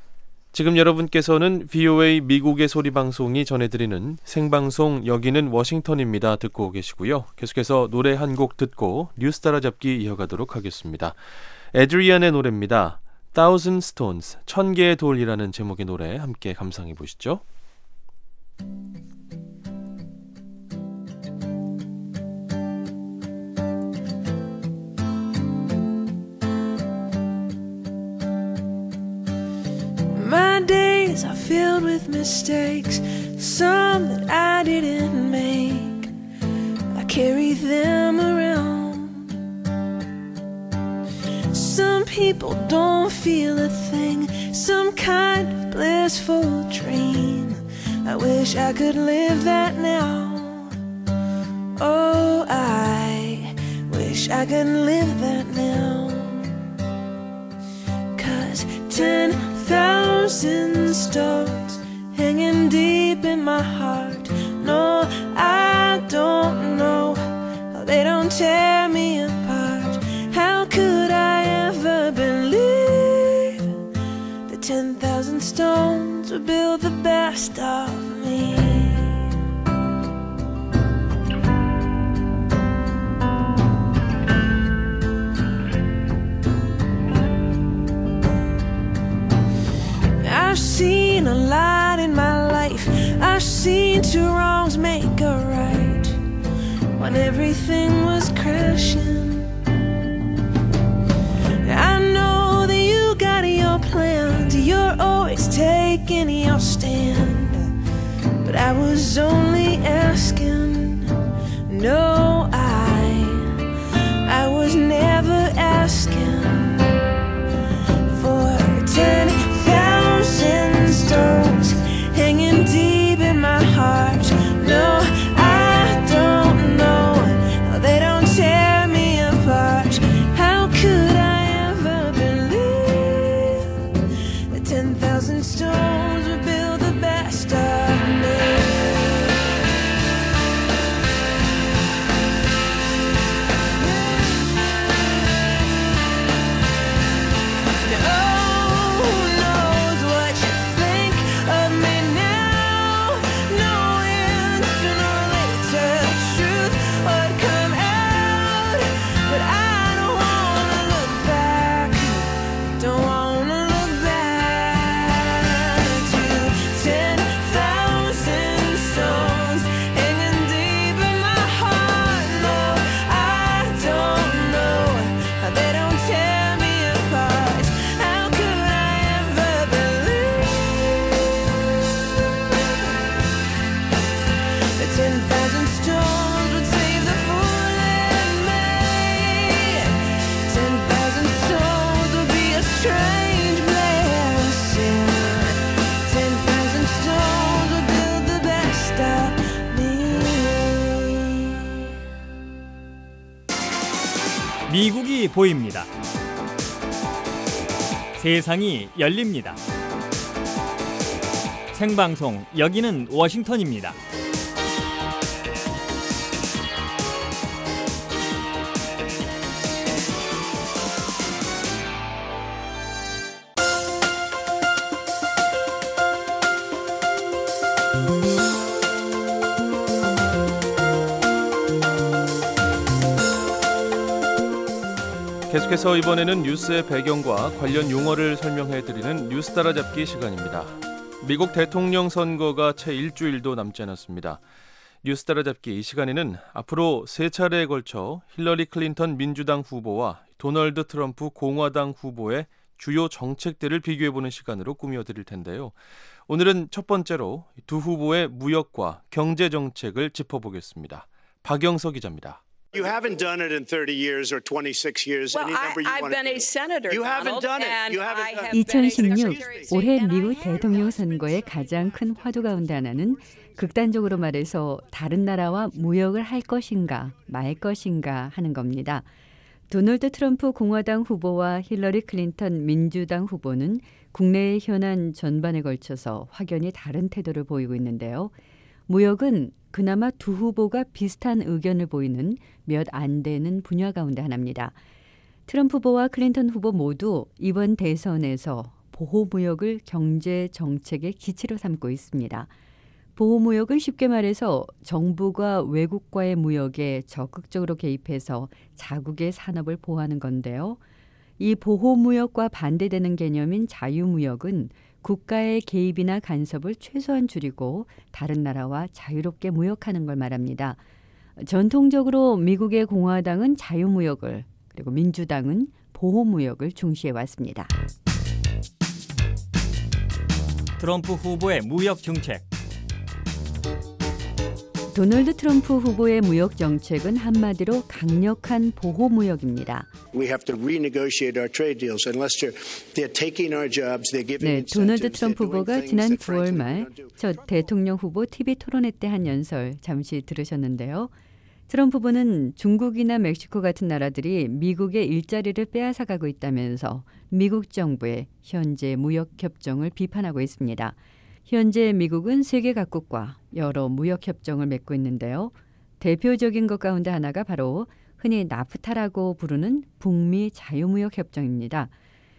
지금 여러분께서는 브이오에이 미국의 소리 방송이 전해드리는 생방송 여기는 워싱턴입니다. 듣고 계시고요. 계속해서 노래 한 곡 듣고 뉴스 따라잡기 이어가도록 하겠습니다. 에드리안의 노래입니다. Thousand Stones, 천 개의 돌이라는 제목의 노래 함께 감상해 보시죠. My days are filled with mistakes, some that I didn't make. I carry them around. Some people don't feel a thing, some kind of blissful dream. I wish I could live that now. Oh, I wish I could live that now. 'Cause ten thousand stones hanging deep in my heart. No, I don't know how they don't tear me apart. How could I ever believe that ten thousand stones would build the best of me? I've seen a lot in my life. I've seen two wrongs make a right when everything was crashing. I know that you got your plans, you're always taking your stand, but I was only asking. No, I I was never asking for ten thousand stones hanging deep in my heart. No, I don't know how they don't tear me apart. How could I ever believe that ten thousand stones would build the best of me? 미국이 보입니다. 세상이 열립니다. 생방송 여기는 워싱턴입니다. 계속해서 이번에는 뉴스의 배경과 관련 용어를 설명해드리는 뉴스 따라잡기 시간입니다. 미국 대통령 선거가 채 일주일도 남지 않았습니다. 뉴스 따라잡기 이 시간에는 앞으로 세 차례에 걸쳐 힐러리 클린턴 민주당 후보와 도널드 트럼프 공화당 후보의 주요 정책들을 비교해보는 시간으로 꾸며드릴 텐데요. 오늘은 첫 번째로 두 후보의 무역과 경제 정책을 짚어보겠습니다. 박영서 기자입니다. You haven't done it in thirty years or twenty-six years. Well, any number you I, I've want to been a do. senator, You haven't Donald, done it. and You haven't I done have it. been a 이천십육 secretary. 올해 And I 미국 have 대통령 been 선거의 가장 큰 화두 가운데 하나는 극단적으로 말해서 다른 나라와 무역을 할 것인가 말 것인가 하는 겁니다. 도널드 트럼프 공화당 후보와 힐러리 클린턴 민주당 후보는 국내의 현안 전반에 걸쳐서 확연히 다른 태도를 보이고 있는데요. 무역은 그나마 두 후보가 비슷한 의견을 보이는 몇 안 되는 분야 가운데 하나입니다. 트럼프 후보와 클린턴 후보 모두 이번 대선에서 보호무역을 경제 정책의 기치로 삼고 있습니다. 보호무역은 쉽게 말해서 정부가 외국과의 무역에 적극적으로 개입해서 자국의 산업을 보호하는 건데요. 이 보호무역과 반대되는 개념인 자유무역은 국가의 개입이나 간섭을 최소한 줄이고 다른 나라와 자유롭게 무역하는 걸 말합니다. 전통적으로 미국의 공화당은 자유무역을 그리고 민주당은 보호무역을 중시해 왔습니다. 트럼프 후보의 무역 정책. 도널드 트럼프 후보의 무역 정책은 한마디로 강력한 보호무역입니다. We have to renegotiate our trade deals unless they're, they're taking our jobs, they're giving 네, incentives, 도널드 they're 트럼프 doing 후보가 things 지난 that 구월 frankly we 말 don't do. 첫 대통령 후보 티비 토론회 때 한 연설 잠시 들으셨는데요. 트럼프 후보는 중국이나 멕시코 같은 나라들이 미국의 일자리를 빼앗아가고 있다면서 미국 정부의 현재 무역 협정을 비판하고 있습니다. 현재 미국은 세계 각국과 여러 무역 협정을 맺고 있는데요. 대표적인 것 가운데 하나가 바로 흔히 나프타라고 부르는 북미 자유무역 협정입니다.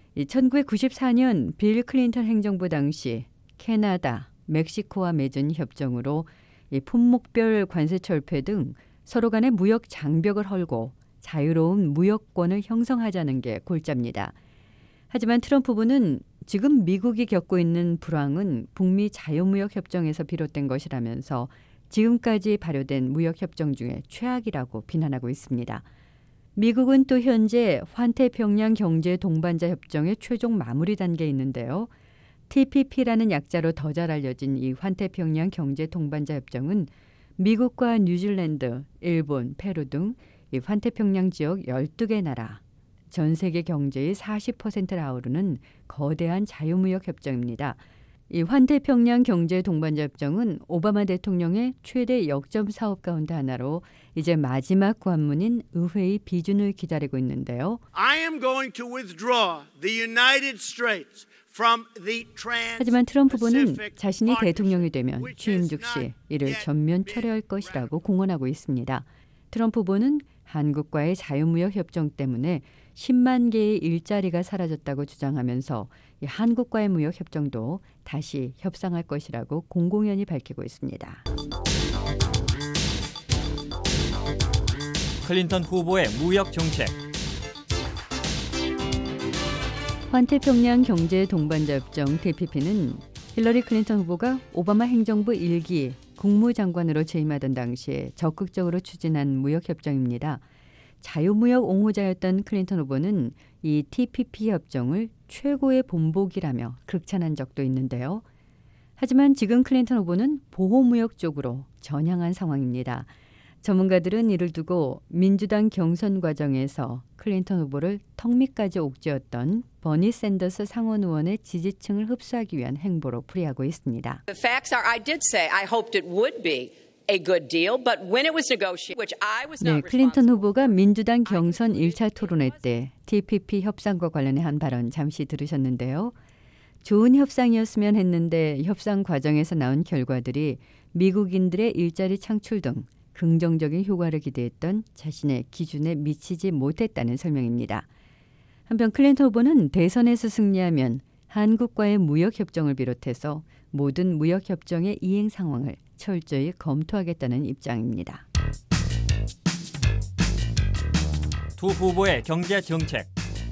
천구백구십사 년 빌 클린턴 행정부 당시 캐나다, 멕시코와 맺은 협정으로 품목별 관세 철폐 등 서로 간의 무역 장벽을 헐고 자유로운 무역권을 형성하자는 게 골자입니다. 하지만 트럼프 후보는 지금 미국이 겪고 있는 불황은 북미 자유무역 협정에서 비롯된 것이라면서 지금까지 발효된 무역 협정 중에 최악이라고 비난하고 있습니다. 미국은 또 현재 환태평양 경제 동반자 협정의 최종 마무리 단계에 있는데요. 티피피라는 약자로 더 잘 알려진 이 환태평양 경제 동반자 협정은 미국과 뉴질랜드, 일본, 페루 등 이 환태평양 지역 열두 개 나라, 전 세계 경제의 사십 퍼센트를 아우르는 거대한 자유무역 협정입니다. 이 환태평양 경제 동반자 협정은 오바마 대통령의 최대 역점 사업 가운데 하나로 이제 마지막 관문인 의회의 비준을 기다리고 있는데요. I am going to withdraw the United States from the 하지만 트럼프 후보는 Trans-Pacific 자신이 대통령이 되면 Partnership, 취임 which 즉시 has 이를 not 전면 yet 철회할 been 것이라고 공언하고 있습니다. 트럼프 후보는 한국과의 자유무역 협정 때문에 십만 개의 일자리가 사라졌다고 주장하면서 이 한국과의 무역 협정도 다시 협상할 것이라고 공공연히 밝히고 있습니다. 클린턴 후보의 무역 정책. 환태평양 경제 동반자 협정 티피피는 힐러리 클린턴 후보가 오바마 행정부 일 기 국무장관으로 재임하던 당시에 적극적으로 추진한 무역협정입니다. 자유무역 옹호자였던 클린턴 후보는 이 티피피 협정을 최고의 본보기라며 극찬한 적도 있는데요. 하지만 지금 클린턴 후보는 보호무역 쪽으로 전향한 상황입니다. 전문가들은 이를 두고 민주당 경선 과정에서 클린턴 후보를 턱 밑까지 옥죄었던 버니 샌더스 상원 의원의 지지층을 흡수하기 위한 행보로 풀이하고 있습니다. The facts are, I did say I hoped it would be a good deal, but when it was negotiated, which I was 네, not 클린턴 후보가 민주당 경선 일 차 토론회 때 티피피 협상과 관련해 한 발언 잠시 들으셨는데요. 좋은 협상이었으면 했는데 협상 과정에서 나온 결과들이 미국인들의 일자리 창출 등 긍정적인 효과를 기대했던 자신의 기준에 미치지 못했다는 설명입니다. 한편 클린턴 후보는 대선에서 승리하면 한국과의 무역협정을 비롯해서 모든 무역협정의 이행 상황을 철저히 검토하겠다는 입장입니다. 두 후보의 경제 정책.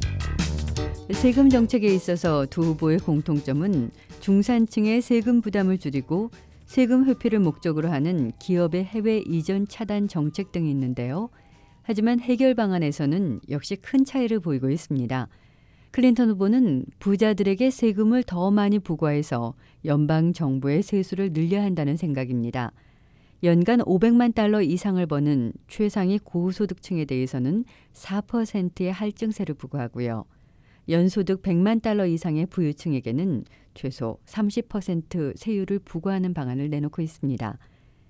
세금 정책에 있어서 두 후보의 공통점은 중산층의 세금 부담을 줄이고 세금 회피를 목적으로 하는 기업의 해외 이전 차단 정책 등이 있는데요. 하지만 해결 방안에서는 역시 큰 차이를 보이고 있습니다. 클린턴 후보는 부자들에게 세금을 더 많이 부과해서 연방 정부의 세수를 늘려야 한다는 생각입니다. 연간 오백만 달러 이상을 버는 최상위 고소득층에 대해서는 사 퍼센트의 할증세를 부과하고요. 연소득 백만 달러 이상의 부유층에게는 최소 삼십 퍼센트 세율을 부과하는 방안을 내놓고 있습니다.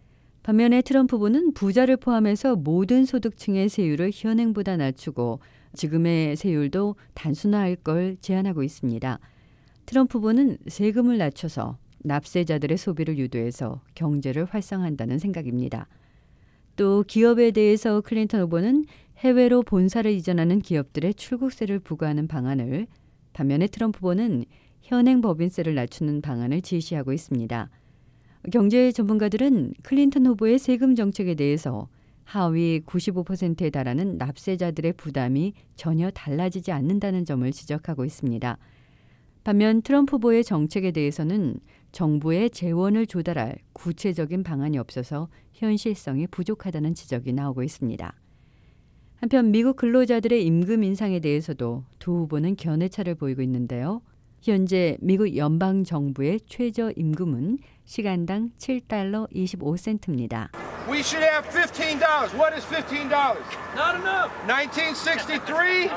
반면에 트럼프 후보는 부자를 포함해서 모든 소득층의 세율을 현행보다 낮추고 지금의 세율도 단순화할 걸 제안하고 있습니다. 트럼프 후보는 세금을 낮춰서 납세자들의 소비를 유도해서 경제를 활성화한다는 생각입니다. 또 기업에 대해서 클린턴 후보는 해외로 본사를 이전하는 기업들의 출국세를 부과하는 방안을, 반면에 트럼프 후보는 현행 법인세를 낮추는 방안을 제시하고 있습니다. 경제 전문가들은 클린턴 후보의 세금 정책에 대해서 하위 구십오 퍼센트에 달하는 납세자들의 부담이 전혀 달라지지 않는다는 점을 지적하고 있습니다. 반면 트럼프 후보의 정책에 대해서는 정부의 재원을 조달할 구체적인 방안이 없어서 현실성이 부족하다는 지적이 나오고 있습니다. 한편 미국 근로자들의 임금 인상에 대해서도 두 후보는 견해차를 보이고 있는데요. 현재 미국 연방 정부의 최저 임금은 시간당 칠 달러 이십오 센트입니다. We should have fifteen dollars. What is fifteen dollars? Not enough. nineteen sixty-three.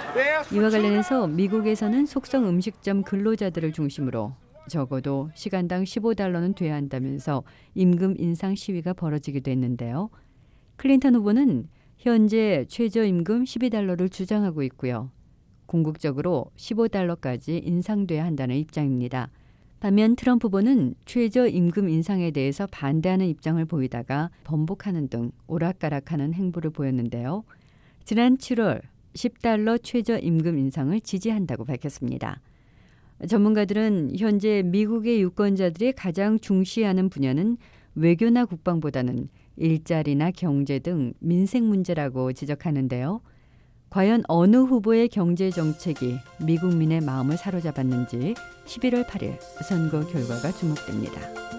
이와 관련해서 미국에서는 속성 음식점 근로자들을 중심으로 적어도 시간당 십오 달러는 돼야 한다면서 임금 인상 시위가 벌어지기도 했는데요. 클린턴 후보는 현재 최저임금 십이 달러를 주장하고 있고요. 궁극적으로 십오 달러까지 인상돼야 한다는 입장입니다. 반면 트럼프 후보는 최저임금 인상에 대해서 반대하는 입장을 보이다가 번복하는 등 오락가락하는 행보를 보였는데요. 지난 칠월 십 달러 최저임금 인상을 지지한다고 밝혔습니다. 전문가들은 현재 미국의 유권자들이 가장 중시하는 분야는 외교나 국방보다는 일자리나 경제 등 민생 문제라고 지적하는데요. 과연 어느 후보의 경제 정책이 미국민의 마음을 사로잡았는지 십일월 팔일 선거 결과가 주목됩니다.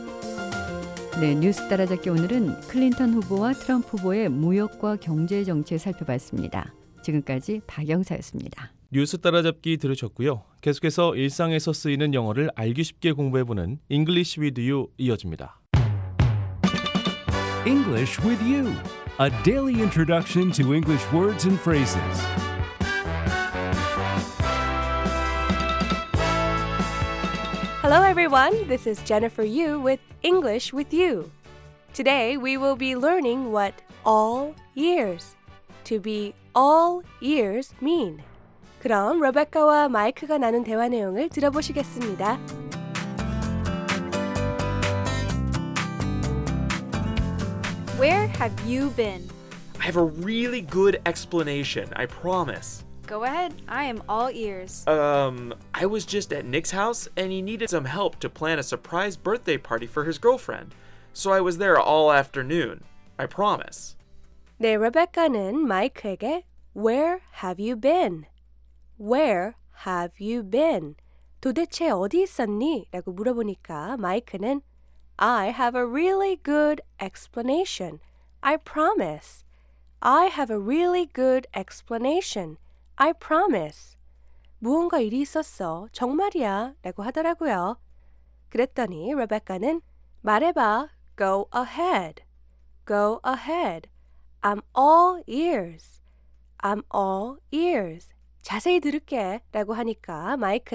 네, 뉴스 따라잡기 오늘은 클린턴 후보와 트럼프 후보의 무역과 경제 정책 살펴봤습니다. 지금까지 박영사였습니다. 뉴스 따라잡기 들으셨고요. 계속해서 일상에서 쓰이는 영어를 알기 쉽게 공부해보는 English with You 이어집니다. English with You, a daily introduction to English words and phrases. Hello everyone, this is Jennifer Yu with English with You. Today we will be learning what all ears, to be all ears mean. 그럼 레베카와 마이크가 나눈 대화 내용을 들어보시겠습니다. Where have you been? I have a really good explanation, I promise. Go ahead, I am all ears. Um, I was just at Nick's house and he needed some help to plan a surprise birthday party for his girlfriend. So I was there all afternoon, I promise. 네, 레베카는 마이크에게 Where have you been? Where have you been? 도대체 어디 있었니? 라고 물어보니까 마이크는 I have a really good explanation. I promise. I have a really good explanation. I promise. 무언가 일이 있었어. 정말이야. 라고 하더라고요. 그랬더니 레베카는 말해봐. Go ahead. Go ahead. I'm all ears. I'm all ears. 자세히 들을게. 라고 하니까 마이크는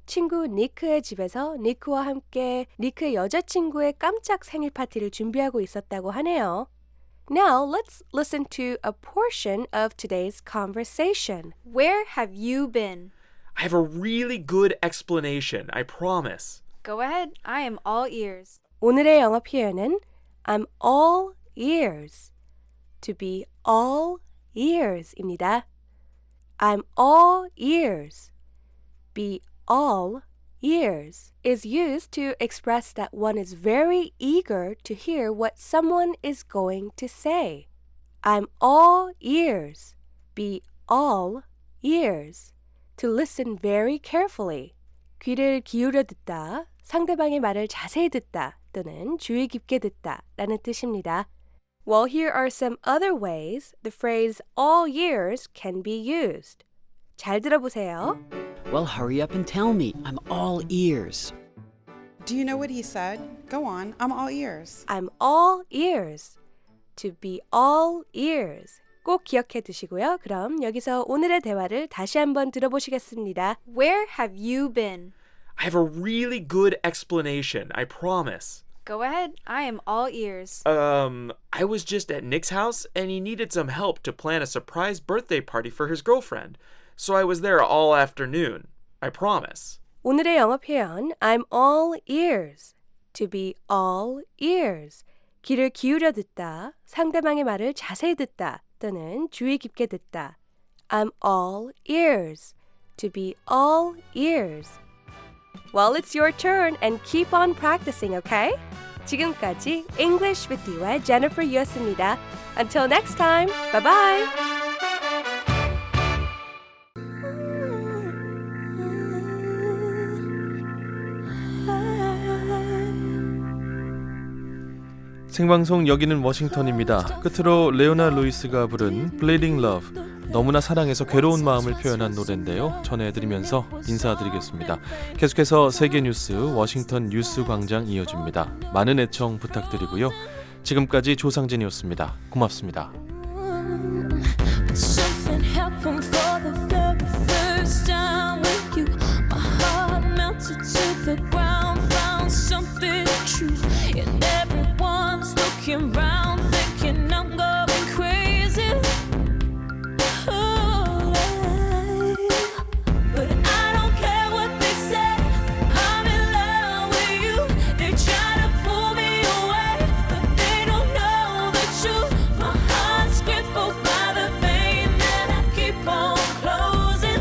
친구 니크의 집에서 니크와 함께 니크의 여자친구의 깜짝 생일 파티를 준비하고 있었다고 하네요. Now let's listen to a portion of today's conversation. Where have you been? I have a really good explanation, I promise. Go ahead, I am all ears. 오늘의 영어 표현은 I'm all ears. To be all ears입니다. I'm all ears. Be all ears is used to express that one is very eager to hear what someone is going to say. I'm all ears. Be all ears. To listen very carefully. 귀를 기울여 듣다, 상대방의 말을 자세히 듣다 또는 주의 깊게 듣다 라는 뜻입니다. Well, here are some other ways the phrase all ears can be used. 잘 들어보세요. Well, hurry up and tell me. I'm all ears. Do you know what he said? Go on. I'm all ears. I'm all ears. To be all ears. 꼭 기억해 두시고요. 그럼 여기서 오늘의 대화를 다시 한번 들어보시겠습니다. Where have you been? I have a really good explanation, I promise. Go ahead, I am all ears. Um, I was just at Nick's house and he needed some help to plan a surprise birthday party for his girlfriend. So I was there all afternoon. I promise. 오늘의 영어 표현 I'm all ears. To be all ears. 귀를 기울여 듣다, 상대방의 말을 자세히 듣다 또는 주의 깊게 듣다. I'm all ears. To be all ears. Well, it's your turn and keep on practicing, okay? 지금까지 English with You의 Jennifer Yu였습니다. Until next time, bye-bye! 생방송 여기는 워싱턴입니다. 끝으로 레오나 루이스가 부른 Bleeding Love, 너무나 사랑해서 괴로운 마음을 표현한 노래인데요. 전해드리면서 인사드리겠습니다. 계속해서 세계 뉴스 워싱턴 뉴스 광장 이어집니다. 많은 애청 부탁드리고요. 지금까지 조상진이었습니다. 고맙습니다. Something happened for the very first time with you. My heart melted to the ground, found something true. And everyone's looking round, thinking I'm going crazy. Oh, but I don't care what they say. I'm in love with you. They try to pull me away, but they don't know the truth. My heart's crippled by the pain that I keep on closing.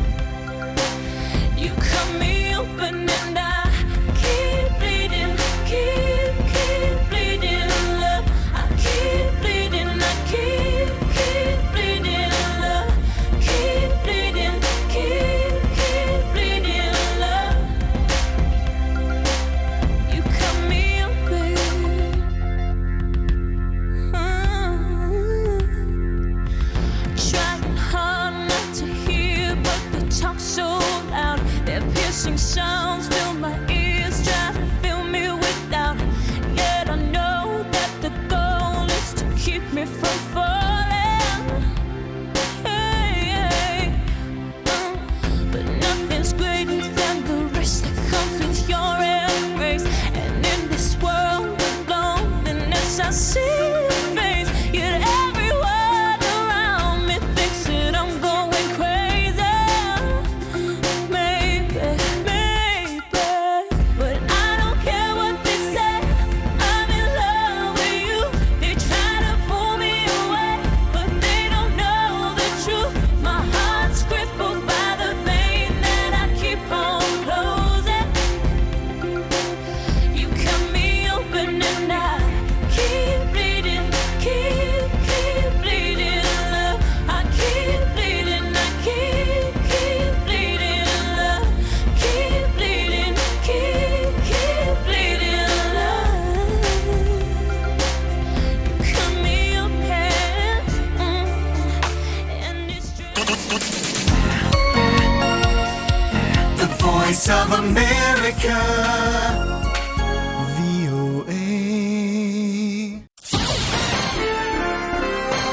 You cut me open and I keep bleeding, keep, keep bleeding, love. I keep bleeding, I keep, keep bleeding, love. Keep bleeding, keep, keep bleeding, love. You cut me open. Trying hard not to hear, but they talk so loud. Their piercing sounds fill my ears, try to fill me with doubt. Yet I know that the goal is to keep me from falling. Hey, hey. Uh, but nothing's greater than the rest that comes with your embrace. And in this world of loneliness, I see your face. Yet every word around me thinks that I'm going crazy. Maybe, maybe, but I don't care what they say. I'm in love with you. They try to pull me away, but they don't know the truth. My heart's crippled by the pain that I keep on closing. You cut me open and I keep bleeding, keep, keep bleeding, love. I keep bleeding, I keep, keep bleeding, love. Keep bleeding, keep, keep bleeding, love. You cut me open, mm, and it's The Voice of America. 브이오에이.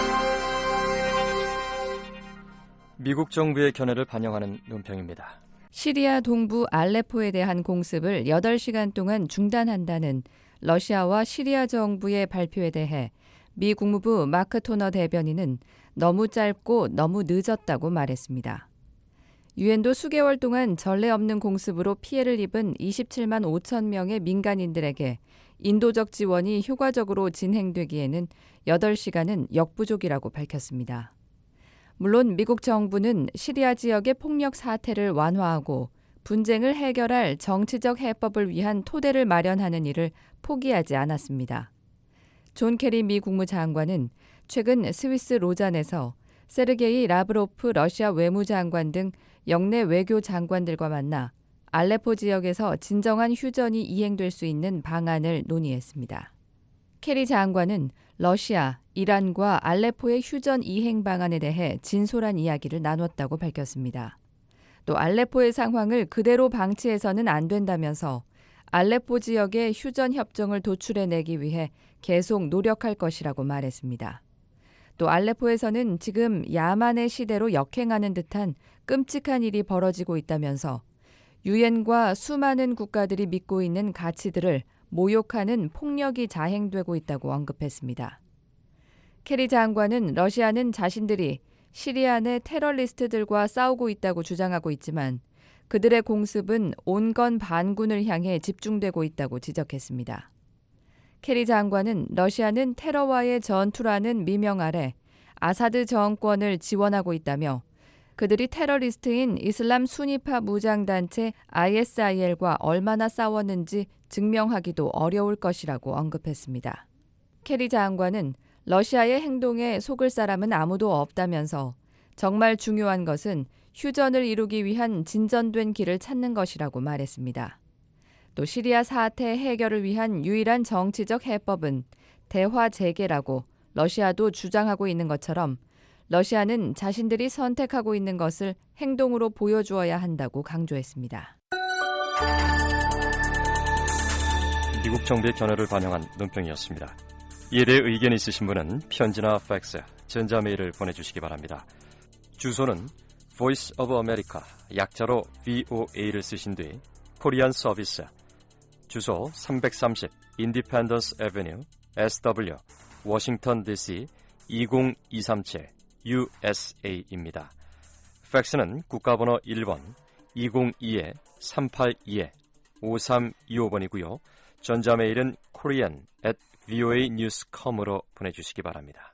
미국 정부의 견해를 반영하는 논평입니다. 시리아 동부 알레포에 대한 공습을 여덟 시간 동안 중단한다는 러시아와 시리아 정부의 발표에 대해 미 국무부 마크 토너 대변인은 너무 짧고 너무 늦었다고 말했습니다. 유엔도 수개월 동안 전례 없는 공습으로 피해를 입은 이십칠만 오천 명의 민간인들에게 인도적 지원이 효과적으로 진행되기에는 여덟 시간은 역부족이라고 밝혔습니다. 물론 미국 정부는 시리아 지역의 폭력 사태를 완화하고 분쟁을 해결할 정치적 해법을 위한 토대를 마련하는 일을 포기하지 않았습니다. 존 케리 미 국무장관은 최근 스위스 로잔에서 세르게이 라브로프 러시아 외무장관 등 영내 외교 장관들과 만나 알레포 지역에서 진정한 휴전이 이행될 수 있는 방안을 논의했습니다. 케리 장관은 러시아, 이란과 알레포의 휴전 이행 방안에 대해 진솔한 이야기를 나눴다고 밝혔습니다. 또 알레포의 상황을 그대로 방치해서는 안 된다면서 알레포 지역의 휴전 협정을 도출해내기 위해 계속 노력할 것이라고 말했습니다. 또 알레포에서는 지금 야만의 시대로 역행하는 듯한 끔찍한 일이 벌어지고 있다면서 유엔과 수많은 국가들이 믿고 있는 가치들을 모욕하는 폭력이 자행되고 있다고 언급했습니다. 케리 장관은 러시아는 자신들이 시리아 내 테러리스트들과 싸우고 있다고 주장하고 있지만 그들의 공습은 온건 반군을 향해 집중되고 있다고 지적했습니다. 케리 장관은 러시아는 테러와의 전투라는 미명 아래 아사드 정권을 지원하고 있다며 그들이 테러리스트인 이슬람 수니파 무장단체 아이에스아이엘과 얼마나 싸웠는지 증명하기도 어려울 것이라고 언급했습니다. 케리 장관은 러시아의 행동에 속을 사람은 아무도 없다면서 정말 중요한 것은 휴전을 이루기 위한 진전된 길을 찾는 것이라고 말했습니다. 또 시리아 사태 해결을 위한 유일한 정치적 해법은 대화 재개라고 러시아도 주장하고 있는 것처럼 러시아는 자신들이 선택하고 있는 것을 행동으로 보여주어야 한다고 강조했습니다. 미국 정부의 견해를 반영한 논평이었습니다. 이에 대해 의견 있으신 분은 편지나 팩스, 전자메일을 보내주시기 바랍니다. 주소는 Voice of America, 약자로 브이오에이를 쓰신 뒤 코리안 서비스, 주소 삼백삼십 Independence Avenue, 에스더블유, 워싱턴 디씨 이공이삼칠 유에스에이입니다. 팩스는 국가번호 일 번 이공이 삼팔이 오삼이오 번이고요. 전자메일은 korean at 브이오에이 뉴스 닷컴으로 보내주시기 바랍니다.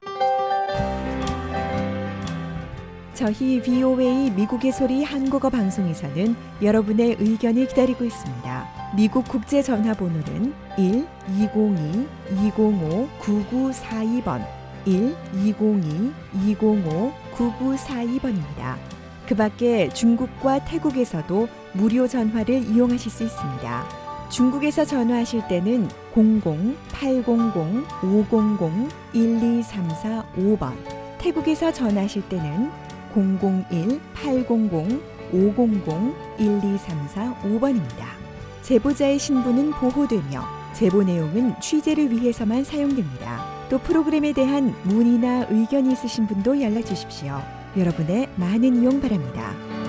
저희 브이오에이 미국의 소리 한국어 방송에서는 여러분의 의견을 기다리고 있습니다. 미국 국제전화번호는 일 이공이 이공오 구구사이 번, 일 이공이 이공오 구구사이 번입니다. 그 밖에 중국과 태국에서도 무료 전화를 이용하실 수 있습니다. 중국에서 전화하실 때는 공공 팔공공 오공공 일이삼사오 번, 태국에서 전화하실 때는 공공일 팔공공 오공공 일이삼사오 번입니다. 제보자의 신분은 보호되며 제보 내용은 취재를 위해서만 사용됩니다. 또 프로그램에 대한 문의나 의견이 있으신 분도 연락 주십시오. 여러분의 많은 이용 바랍니다.